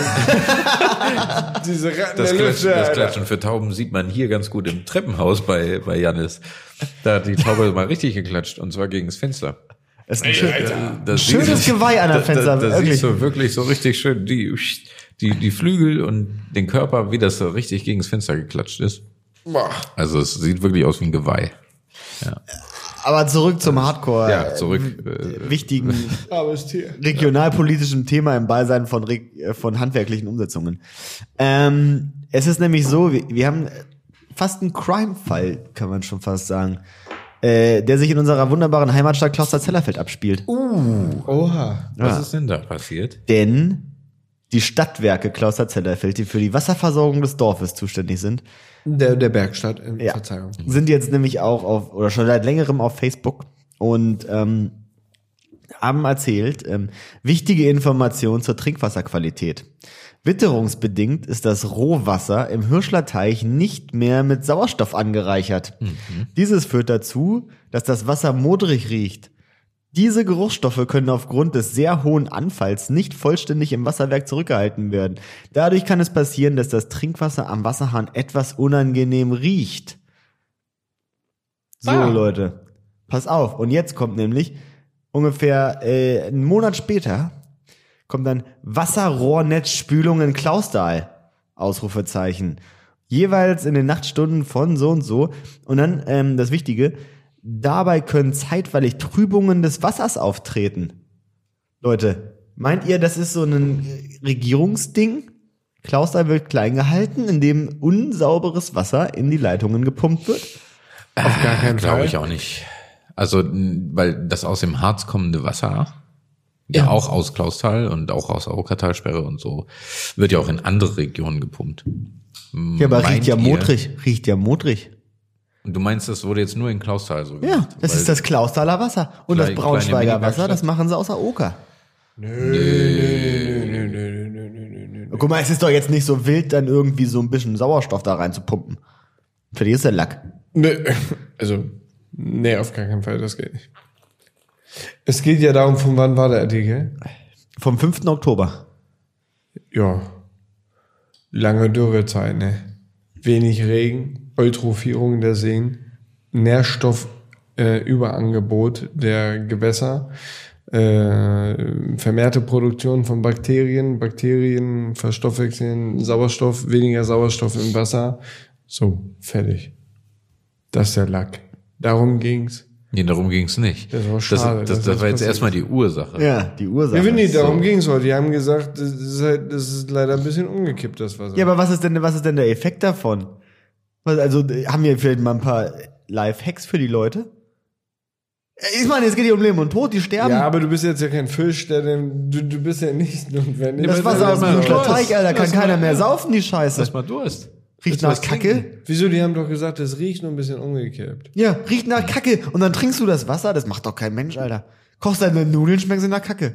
diese Ratten Das, der Klatschen, Lüfte, das Alter. Klatschen für Tauben sieht man hier ganz gut im Treppenhaus bei, bei Jannis. Da hat die Taube mal richtig geklatscht, und zwar gegen das Fenster. Das ist ein schön, Das schönes siehst du- Geweih an der da- Fenster, Da, da wirklich. siehst du wirklich so richtig schön die, die, die Flügel und den Körper, wie das so richtig gegen das Fenster geklatscht ist. Boah. Also es sieht wirklich aus wie ein Geweih. Ja, Aber zurück zum Hardcore. ja zurück. Äh, Äh, wichtigen Armes Tier. regionalpolitischen Thema im Beisein von, reg- äh, von handwerklichen Umsetzungen. Ähm, es ist nämlich so, wir, wir haben fast einen Crime-Fall, kann man schon fast sagen, äh, der sich in unserer wunderbaren Heimatstadt Kloster-Zellerfeld abspielt. Oha. was ja. ist denn da passiert? Denn die Stadtwerke Kloster-Zellerfeld, die für die Wasserversorgung des Dorfes zuständig sind, Der, der Bergstadt, äh, ja, Verzeihung. sind jetzt nämlich auch auf, oder schon seit längerem auf Facebook und ähm, haben erzählt, ähm, wichtige Informationen zur Trinkwasserqualität. Witterungsbedingt ist das Rohwasser im Hirschler Teich nicht mehr mit Sauerstoff angereichert. Dieses führt dazu, dass das Wasser modrig riecht. Diese Geruchsstoffe können aufgrund des sehr hohen Anfalls nicht vollständig im Wasserwerk zurückgehalten werden. Dadurch kann es passieren, dass das Trinkwasser am Wasserhahn etwas unangenehm riecht. So, Ah. Leute, pass auf. Und jetzt kommt nämlich ungefähr äh, einen Monat später kommt dann Wasserrohrnetzspülung in Klausthal. Ausrufezeichen. Jeweils in den Nachtstunden von so und so. Und dann, ähm, das Wichtige, dabei können zeitweilig Trübungen des Wassers auftreten. Leute, meint ihr, das ist so ein Regierungsding? Klausthal wird klein gehalten, indem unsauberes Wasser in die Leitungen gepumpt wird? Auf gar keinen Glaube Fall. ich auch nicht. Also, n- weil das aus dem Harz kommende Wasser, ja, Ja. auch aus Klausthal und auch aus der Aukertalsperre und so, wird ja auch in andere Regionen gepumpt. Ja, aber Meint riecht ja ihr- modrig. Riecht ja modrig. Und du meinst, das wurde jetzt nur in Klausthal so Ja, gemacht? das Weil- ist das Klausthaler Wasser. Und Kleine- das Braunschweiger kleine Wasser, das Mini-Werkstatt. machen sie außer Oker. Nö, nö, nö, nö, nö, nö, nö, nö, nö. Guck mal, es ist doch jetzt nicht so wild, dann irgendwie so ein bisschen Sauerstoff da rein zu pumpen. Für die ist der Lack. Nö. Also, nee, auf gar keinen Fall, das geht nicht. Es geht ja darum, von wann war der Artikel? Vom fünften Oktober. Ja. Lange Dürrezeit, ne? Wenig Regen, Eutrophierung der Seen, Nährstoffüberangebot äh, Überangebot der Gewässer, äh, vermehrte Produktion von Bakterien, Bakterien verstoffwechseln Sauerstoff, weniger Sauerstoff im Wasser. So, fertig. Das ist der Lack. Darum ging's. Nee, darum ging's nicht. Das war Das, schade, das, dass das, das war jetzt passiert erstmal die Ursache. Ja, die Ursache. Ja, nee, darum so. ging's heute. Die haben gesagt, das ist, halt, das ist leider ein bisschen umgekippt, das Wasser. Ja, aber was ist denn, was ist denn der Effekt davon? Was, also, haben wir vielleicht mal ein paar Life-Hacks für die Leute? Ich meine, es geht hier um Leben und Tod, die sterben. Ja, aber du bist jetzt ja kein Fisch, der denn, du, du bist ja nicht notwendig. das aber Wasser aus lass dem mal dunklen Durst. Teich, Alter, kann Lass keiner mal- mehr saufen, die Scheiße. Lass mal Durst. Riecht Willst du nach was Kacke. trinken? Wieso? Die haben doch gesagt, es riecht nur ein bisschen umgekippt. Ja, riecht nach Kacke. Und dann trinkst du das Wasser, das macht doch kein Mensch, Alter. Kochst deine Nudeln, schmecken sie nach Kacke.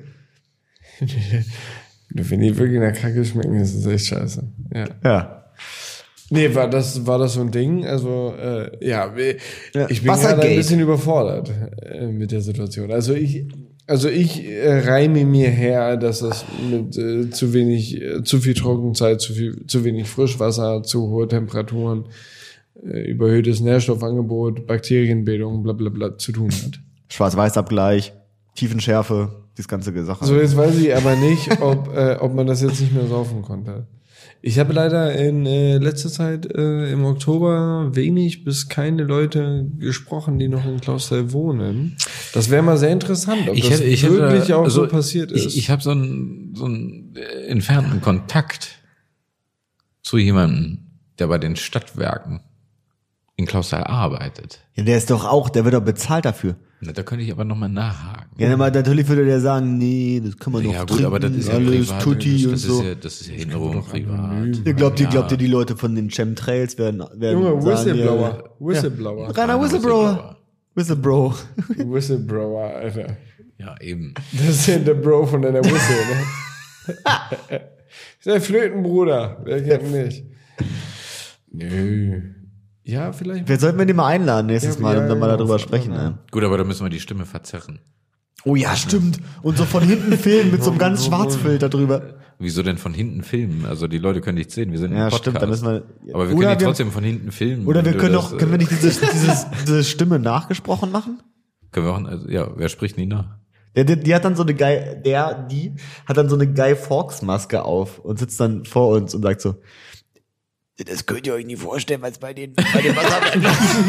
Wenn die wirklich nach Kacke schmecken, ist es echt scheiße. Ja. Ja. Nee, war das, war das so ein Ding? Also, äh, ja, Ja, ich bin Wassergate. gerade ein bisschen überfordert äh, mit der Situation. Also ich, also ich äh, reime mir her, dass das mit äh, zu wenig, äh, zu viel Trockenzeit, zu viel, zu wenig Frischwasser, zu hohe Temperaturen, äh, überhöhtes Nährstoffangebot, Bakterienbildung, bla bla bla zu tun hat. Schwarz-Weiß-Abgleich, Tiefenschärfe, das ganze Sache. So, jetzt weiß ich aber nicht, ob, äh, ob man das jetzt nicht mehr saufen konnte. Ich habe leider in äh, letzter Zeit äh, im Oktober wenig bis keine Leute gesprochen, die noch in Klausthal wohnen. Das wäre mal sehr interessant, ob das wirklich auch so passiert ist. Ich, ich habe so einen, so einen äh, entfernten Kontakt zu jemandem, der bei den Stadtwerken in Klausthal arbeitet. Ja, der ist doch auch, der wird doch bezahlt dafür. Na, da könnte ich aber nochmal nachhaken. Ja, aber natürlich würde der sagen, nee, das können wir noch Ja gut, trinken, aber das ist ja alles privat. tutti das, und das so. ist ja, das ist ja hinterher privat. Ihr glaubt, ihr Ja. glaubt ihr, die Leute von den Chemtrails werden, werden Junge, sagen, Whistleblower. ja, Whistleblower. reiner Whistleblower. Whistleblower. Whistleblower, Alter. Ja, eben. Das ist ja der Bro von deiner Whistle, ne? Das ist der Flötenbruder. Wer kennt ihn nicht? Nö. Ja, vielleicht. Vielleicht sollten wir den mal einladen nächstes Ja, Mal ja, und dann mal ja, darüber ja. sprechen. Ne? Gut, aber da müssen wir die Stimme verzerren. Oh ja, stimmt. Und so von hinten filmen mit so einem ganz Schwarzfilter drüber. Wieso denn von hinten filmen? Also die Leute können nicht sehen, wir sind Ja, im Podcast. stimmt, da müssen wir. Aber wir Oder können die wir- trotzdem von hinten filmen. Oder wenn wir du können das, doch, können wir äh, nicht dieses, dieses, diese Stimme nachgesprochen machen? Können wir auch, also, ja, wer spricht nie nach? Der, der, die hat dann so eine Guy, der, die hat dann so eine Guy Fawkes Maske auf und sitzt dann vor uns und sagt so, das könnt ihr euch nie vorstellen, was bei den, bei den Wasserwerken.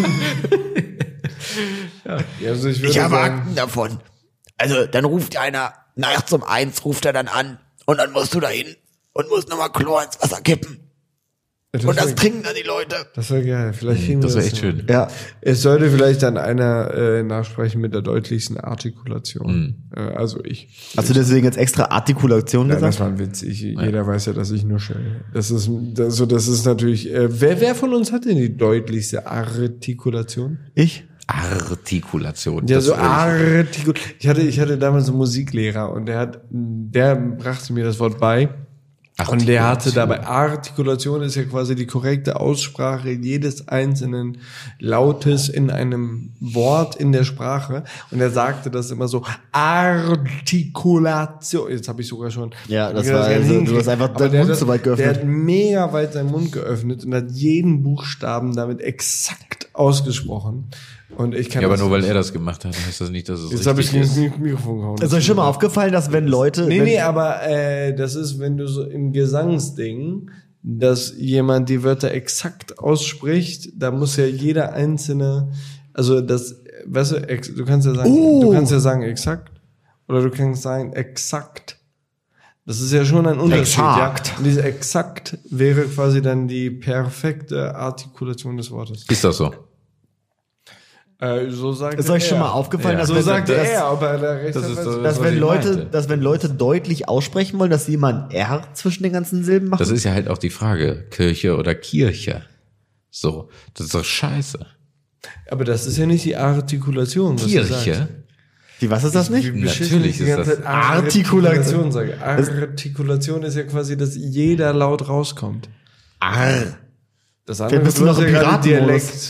Ja, also ich würde Ich habe sagen, Akten davon. Also, dann ruft einer, nachts um eins ruft er dann an und dann musst du da hin und musst nochmal Chlor ins Wasser kippen. das Und das wär- trinken dann die Leute. Das wäre geil. Vielleicht kriegen wir Das wäre echt hin. schön. Ja. Es sollte vielleicht dann einer äh, nachsprechen mit der deutlichsten Artikulation. Äh, also ich. Hast du deswegen jetzt extra Artikulation Nein, das gesagt? war ein Witz. Ich, Jeder weiß ja, dass ich nuschel. Das ist, das, so, das ist natürlich. Äh, wer, wer von uns hat denn die deutlichste Artikulation? Ich? Artikulation. Ja, das so würde ich- Artikul. Ich hatte, ich hatte damals einen Musiklehrer und der hat, der brachte mir das Wort bei. Und der hatte dabei, Artikulation ist ja quasi die korrekte Aussprache jedes einzelnen Lautes in einem Wort in der Sprache. Und er sagte das immer so, Artikulation. Jetzt habe ich sogar schon. Ja, das ich war gar nicht also, du hinkriegen. hast einfach Aber deinen der Mund hat so weit das- Der geöffnet. hat mega weit seinen Mund geöffnet und hat jeden Buchstaben damit exakt ausgesprochen. Und ich kann Ja, aber das nur weil nicht. er das gemacht hat, heißt das nicht, dass es Jetzt habe ich richtig ins ist. Mikrofon gehauen. Ist euch schon mal aufgefallen, dass wenn Leute... Nee, wenn, nee, aber äh, das ist, wenn du so im Gesangsding, dass jemand die Wörter exakt ausspricht, da muss ja jeder einzelne, also das, weißt du, ex, du kannst ja sagen, Oh. du kannst ja sagen exakt oder du kannst sagen exakt. Das ist ja schon ein Unterschied, Exakt. ja. Und diese exakt wäre quasi dann die perfekte Artikulation des Wortes. Ist das so? Äh, so sagt ist euch schon er. mal aufgefallen, Ja. dass, So wenn, sagt dass, er, aber der Recht Das hat, ist weiß so- ich. dass was wenn ich Leute, meinte. dass wenn Leute deutlich aussprechen wollen, dass sie immer ein R zwischen den ganzen Silben machen. Das ist ja halt auch die Frage, Kirche oder Kirche. So, das ist doch scheiße. Aber das ist ja nicht die Artikulation. Was du sagst. Kirche? Die, was ist das nicht? Wie beschissen Natürlich ich die ist ganze das Zeit Artikulation. Artikulation sage. Artikulation ist ja quasi, dass jeder Laut rauskommt. R. Das andere bist du hast noch im ja gerade Piratenmodus.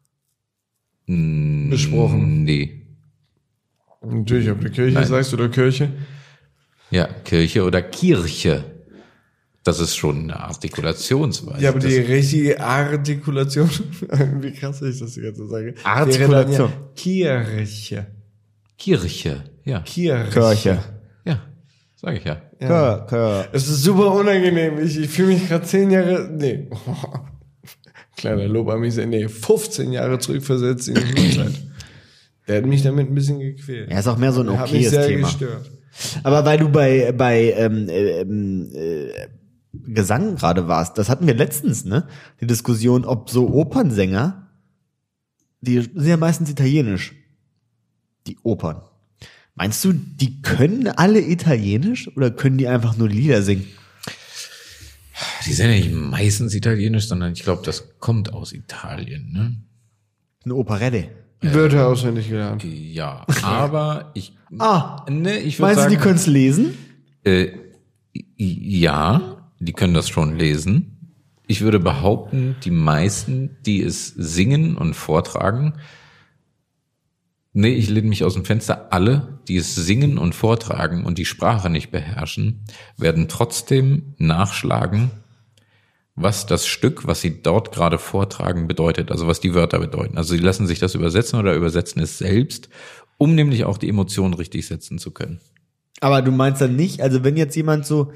Mm, Besprochen. Nee. Natürlich, ob du Kirche Nein. sagst oder Kirche. Ja, Kirche oder Kirche. Das ist schon eine Artikulationsweise. Ja, aber die das, richtige Artikulation, wie krass ich das jetzt so sage. Artikulation. wäre dann ja Kirche. Kirche, ja. Kirche. Kirche. Ja, sage ich ja. Ja. Kör, Kör. Es ist super unangenehm. Ich, ich fühle mich gerade zehn Jahre, nee, kleiner Lob an mich, nee, fünfzehn Jahre zurückversetzt in die Schulzeit. Der hat mich damit ein bisschen gequält. Ja, ist auch mehr so ein Der hat mich okayes sehr Thema. gestört. Aber weil du bei, bei ähm, ähm, äh, Gesang gerade warst, das hatten wir letztens, ne? Die Diskussion, ob so Opernsänger, die sind ja meistens italienisch. Die Opern. Meinst du, die können alle Italienisch oder können die einfach nur Lieder singen? Die sind ja nicht meistens italienisch, sondern ich glaube, das kommt aus Italien, ne? Eine Operette. Wörter auswendig gelernt. Ja, aber ich, Ah, ne, ich würde meinst du, sagen, die können es lesen? Äh, ja, die können das schon lesen. Ich würde behaupten, die meisten, die es singen und vortragen, nee, ich lehne mich aus dem Fenster, alle, die es singen und vortragen und die Sprache nicht beherrschen, werden trotzdem nachschlagen, was das Stück, was sie dort gerade vortragen, bedeutet, also was die Wörter bedeuten. Also sie lassen sich das übersetzen oder übersetzen es selbst, um nämlich auch die Emotionen richtig setzen zu können. Aber du meinst dann nicht, also wenn jetzt jemand so,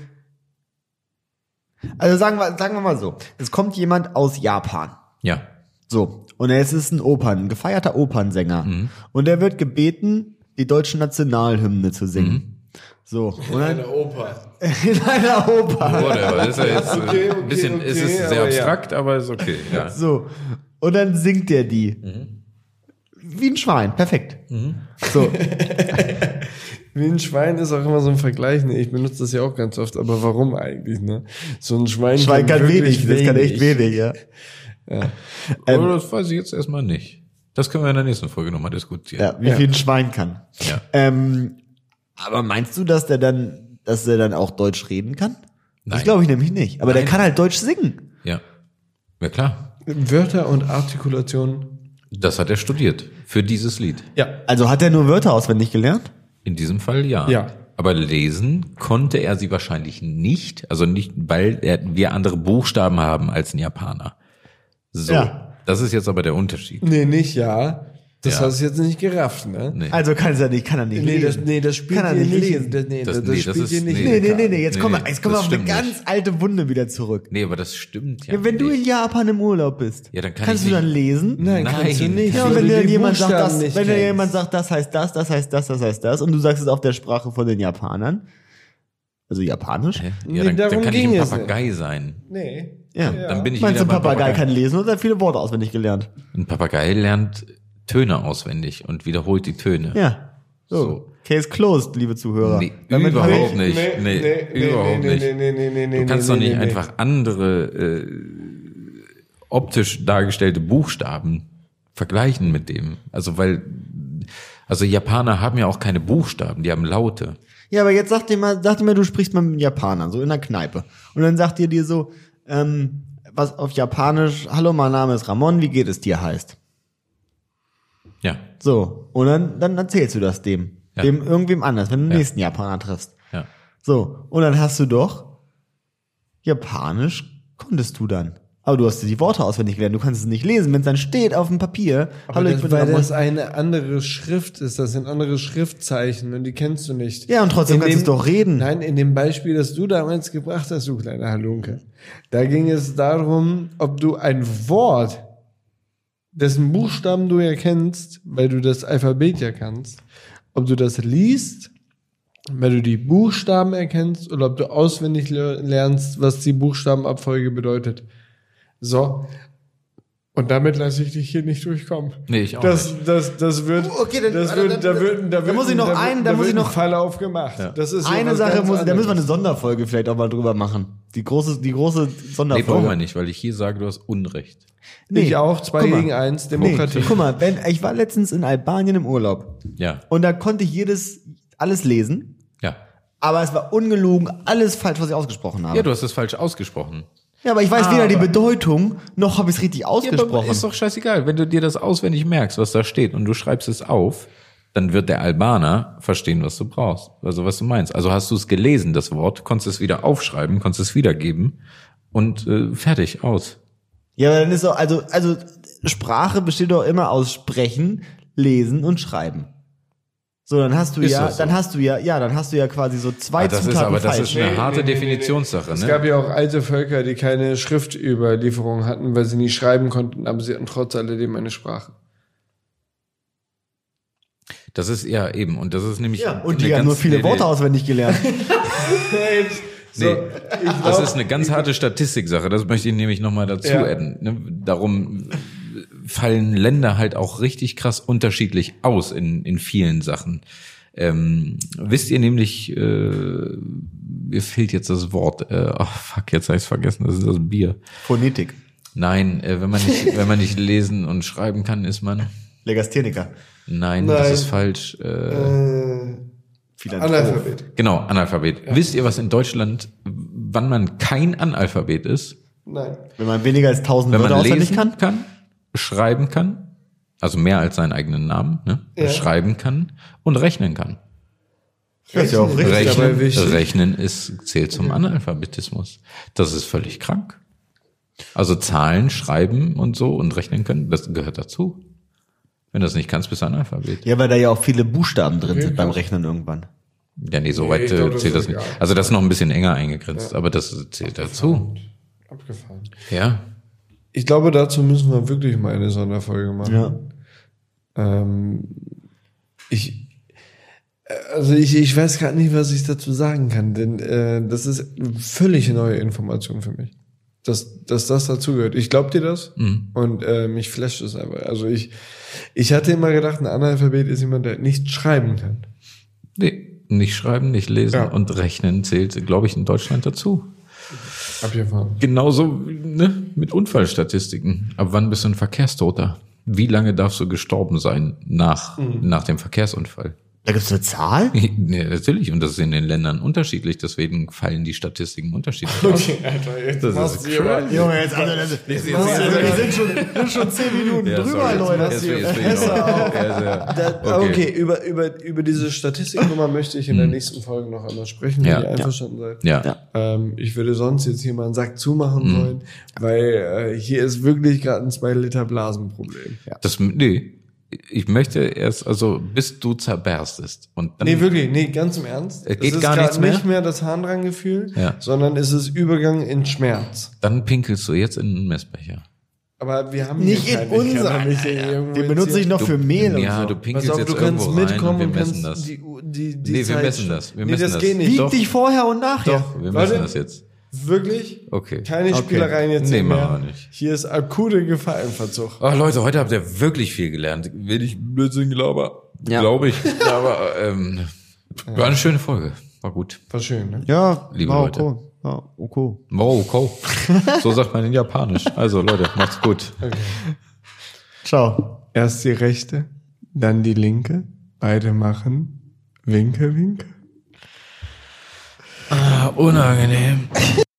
also sagen wir, sagen wir mal so, es kommt jemand aus Japan, Ja. so, und er ist ein Opern, ein gefeierter Opernsänger, und er wird gebeten, die deutsche Nationalhymne zu singen. So, und dann, Oper. in einer Oper. Whatever. Das ist ja jetzt äh, Okay, okay, ein bisschen, okay, es ist sehr aber ja. abstrakt, aber ist okay. Ja. So, und dann singt er die. Wie ein Schwein, perfekt. So, Wie ein Schwein ist auch immer so ein Vergleich. Ne? Ich benutze das ja auch ganz oft, aber warum eigentlich? Ne? So ein Schwein, Schwein kann wirklich wenig, das kann echt wenig, ja. Aber das weiß ich jetzt erstmal nicht. Das können wir in der nächsten Folge nochmal diskutieren. Ja, wie Ja. viel ein Schwein kann. Ja. Ähm, aber meinst du, dass der dann, dass der dann auch Deutsch reden kann? Das Nein. glaube ich nämlich nicht. Aber der Nein. kann halt Deutsch singen. Ja. Ja, klar. Wörter und Artikulation. Das hat er studiert. Für dieses Lied. Ja. Also hat er nur Wörter auswendig gelernt? In diesem Fall ja. Ja. Aber lesen konnte er sie wahrscheinlich nicht. Also nicht, weil er, wir andere Buchstaben haben als ein Japaner. So. Ja. Das ist jetzt aber der Unterschied. Nee, nicht ja. Das Ja. hast du jetzt nicht gerafft, ne? Nee. Also kann er nicht, kann er nicht Nee, das, lesen. nee, das spielt Kann er dir nicht nicht. lesen. Das, nee, Das- das, nee, das spielt ist- dir nicht. nee. Nee, in nee, die nee, nee, jetzt Nee, kommen wir, jetzt kommen wir das auf eine stimmt ganz alte Wunde wieder zurück. Nee, aber das stimmt ja Ja, wenn nicht. du in Japan im Urlaub bist, Ja, dann kann kannst ich du dann nicht- lesen? Nein, Nein. kannst du nicht. Ja, weil und wenn du dir die jemand sagt, Buchstaben das, nicht wenn dir kennst. jemand sagt, das heißt das, das heißt das, das heißt das, und du sagst es auf der Sprache von den Japanern, also Japanisch, Hä? Nee, Ja, dann, dann darum kann ich ging ein es Papagei sein. Nee. ja. Dann bin ich Meinst du, wieder ein beim Papagei kann lesen und hat viele Worte auswendig gelernt? Ein Papagei lernt Töne auswendig und wiederholt die Töne. Ja. So. So. Case closed, liebe Zuhörer. Nee, Damit überhaupt habe ich- nicht. Nee, überhaupt nicht. Du kannst doch nicht einfach andere äh, optisch dargestellte Buchstaben vergleichen mit dem. Also weil, also Japaner haben ja auch keine Buchstaben, die haben Laute. Ja, aber jetzt sag dir mal, sag dir mal, du sprichst mal mit einem Japaner, so in der Kneipe. Und dann sagt ihr dir so, ähm, was auf Japanisch, hallo, mein Name ist Ramon, wie geht es dir heißt. Ja, So. Und dann, dann erzählst du das dem. Ja. Dem irgendwem anders, wenn du den Ja. nächsten Japaner triffst. ja. So. Und dann hast du doch Japanisch konntest du dann. Aber du hast die Worte auswendig gelernt, du kannst es nicht lesen, wenn es dann steht auf dem Papier. Aber Hallo, ich das, bin weil Ramon. das eine andere Schrift ist, das sind andere Schriftzeichen und die kennst du nicht. Ja, und trotzdem In kannst du dem- doch reden. Nein, in dem Beispiel, das du damals gebracht hast, du kleiner Halunke, da ging es darum, ob du ein Wort, dessen Buchstaben du ja kennst, weil du das Alphabet ja kannst, ob du das liest, weil du die Buchstaben erkennst oder ob du auswendig le- lernst, was die Buchstabenabfolge bedeutet. So. Und damit lasse ich dich hier nicht durchkommen. Nee, ich auch das, Das, das wird, Okay, dann- das also wird, dann- da wird, da da wird, muss ich noch da, ein- wird- da da muss wird ich ein noch- Fall aufgemacht. Das ist ja Eine was Sache ganz muss, da müssen wir eine anderes. Sonderfolge vielleicht auch mal drüber machen. Die große, die große Nee, Sonderfolge. brauchen wir nicht, weil ich hier sage, du hast Unrecht. Ich auch, zwei guck mal. gegen eins, Demokratie. Nee, guck mal, wenn, ich war letztens in Albanien im Urlaub Ja, und da konnte ich jedes, alles lesen, ja. aber es war ungelogen, alles falsch, was ich ausgesprochen habe. Ja, du hast es falsch ausgesprochen. Ja, aber ich weiß Aber- weder die Bedeutung, noch habe ich es richtig Ja, aber ausgesprochen. ist doch scheißegal. Wenn du dir das auswendig merkst, was da steht, und du schreibst es auf, dann wird der Albaner verstehen, was du brauchst. Also was du meinst. Also hast du es gelesen, das Wort, konntest es wieder aufschreiben, konntest es wiedergeben und äh, fertig, aus. Ja, aber dann ist doch, also, also Sprache besteht doch immer aus Sprechen, Lesen und Schreiben. So, dann hast du Ist ja, das so? dann hast du ja, ja, dann hast du ja quasi so zwei Ah, das Zutaten ist aber das falsch. ist eine Nee, harte nee, nee, nee, Definitionssache, Es ne? gab ja auch alte Völker, die keine Schriftüberlieferung hatten, weil sie nicht schreiben konnten, aber sie hatten trotz alledem eine Sprache. Das ist ja eben, und das ist nämlich Ja, und eine die haben ganz- nur viele nee, Worte nee. auswendig gelernt. So, Nee, ich das glaub- ist eine ganz harte Statistiksache. Das möchte ich nämlich nochmal dazu Ja. adden. Ne? Darum fallen Länder halt auch richtig krass unterschiedlich aus in, in vielen Sachen. Ähm, wisst ihr nämlich, äh, mir fehlt jetzt das Wort, äh, oh fuck, jetzt habe ich es vergessen, das ist das Bier. Phonetik. Nein, äh, wenn man nicht, wenn man nicht lesen und schreiben kann, ist man. Legastheniker. Nein, Nein. das ist falsch. Äh, Äh, Philanthrop. Analphabet. genau, Analphabet. Wisst ihr, was in Deutschland, wann man kein Analphabet ist? Nein. Wenn man weniger als tausend Wenn Wörter man auswendig lesen kann. kann, schreiben kann, also mehr als seinen eigenen Namen, ne? Ja. schreiben kann und rechnen kann. Das ist ja auch richtig. Rechnen. dabei Rechnen, wichtig. Rechnen ist, zählt zum Analphabetismus. Das ist völlig krank. Also Zahlen, schreiben und so und rechnen können, das gehört dazu. Wenn du das nicht kannst, bist du Analphabet. Ja, weil da ja auch viele Buchstaben drin Okay, sind beim krass. Rechnen irgendwann. Ja, nee, so Nee, weit ich äh, glaub, das zählt ist das nicht. egal. Also das ist noch ein bisschen enger eingegrenzt, aber das zählt dazu. Abgefahren. Ja. Ich glaube, dazu müssen wir wirklich mal eine Sonderfolge machen. Ja. Ähm, ich, also ich, ich weiß gerade nicht, was ich dazu sagen kann, denn äh, das ist völlig neue Information für mich, dass, dass das dazugehört. Ich glaube dir das Mhm. und äh, mich flasht es aber. Also ich, ich hatte immer gedacht, ein Analphabet ist jemand, der nicht schreiben kann. Nee, nicht schreiben, nicht lesen Ja. und rechnen zählt, glaube ich, in Deutschland dazu. Abgefahren. Genauso ne, mit Unfallstatistiken. Ab wann bist du ein Verkehrstoter? Wie lange darfst du gestorben sein nach, nach dem Verkehrsunfall? Da gibt's eine Zahl? Nee, natürlich. Und das ist in den Ländern unterschiedlich. Deswegen fallen die Statistiken unterschiedlich aus. Alter, jetzt Das machst ist du aber- crazy. Junge, jetzt, also, also, jetzt- wir sind schon, wir sind schon zehn Minuten Ja, drüber, sorry. Leute. Jetzt bin- jetzt bin ich noch- Ja, ja. Da, okay, über, über, über diese Statistiknummer möchte ich in der nächsten Folge noch einmal sprechen, wenn Ja. ihr einverstanden seid. Ja. Ja. Ähm, ich würde sonst jetzt hier mal einen Sack zumachen wollen, weil äh, hier ist wirklich gerade ein zwei Liter Blasenproblem. Das, nee. Ich möchte erst, also bis du zerberstest. Und dann, Nee, wirklich, nee, ganz im Ernst. Es geht ist gar grad nichts mehr? nicht mehr das Harndranggefühl, Ja. sondern es ist Übergang in Schmerz. dann pinkelst du jetzt in einen Messbecher. Aber wir haben Nicht hier in keinen. Ich kann unseren, doch nicht Alter. irgendwo Den jetzt benutze hier- ich noch für Mehl und Ja, so. du Pass pinkelst auf, jetzt du kannst irgendwo rein mitkommen und wir und messen kannst das. die, die, die Nee, wir Zeit messen schon- das. Wir nee, messen das das. geht nicht. Wieg Doch. dich vorher und nachher. Doch, wir Warte. messen das jetzt. Wirklich? Okay. Keine Okay. Spielereien jetzt Nee, hier mehr. machen wir nicht. Hier ist akute Gefahr im Verzug. Oh, Leute, heute habt ihr wirklich viel gelernt. Will ich Blödsinn glauben? Ja. Glaube ich. Aber ähm, war eine schöne Folge. War gut. War schön, ne? Ja, Liebe war Leute. okay. Ja, okay. Wow, cool. So sagt man in Japanisch. Also Leute, macht's gut. Ciao. Erst die rechte, dann die linke. Beide machen Winke, Winke. Ah, unangenehm.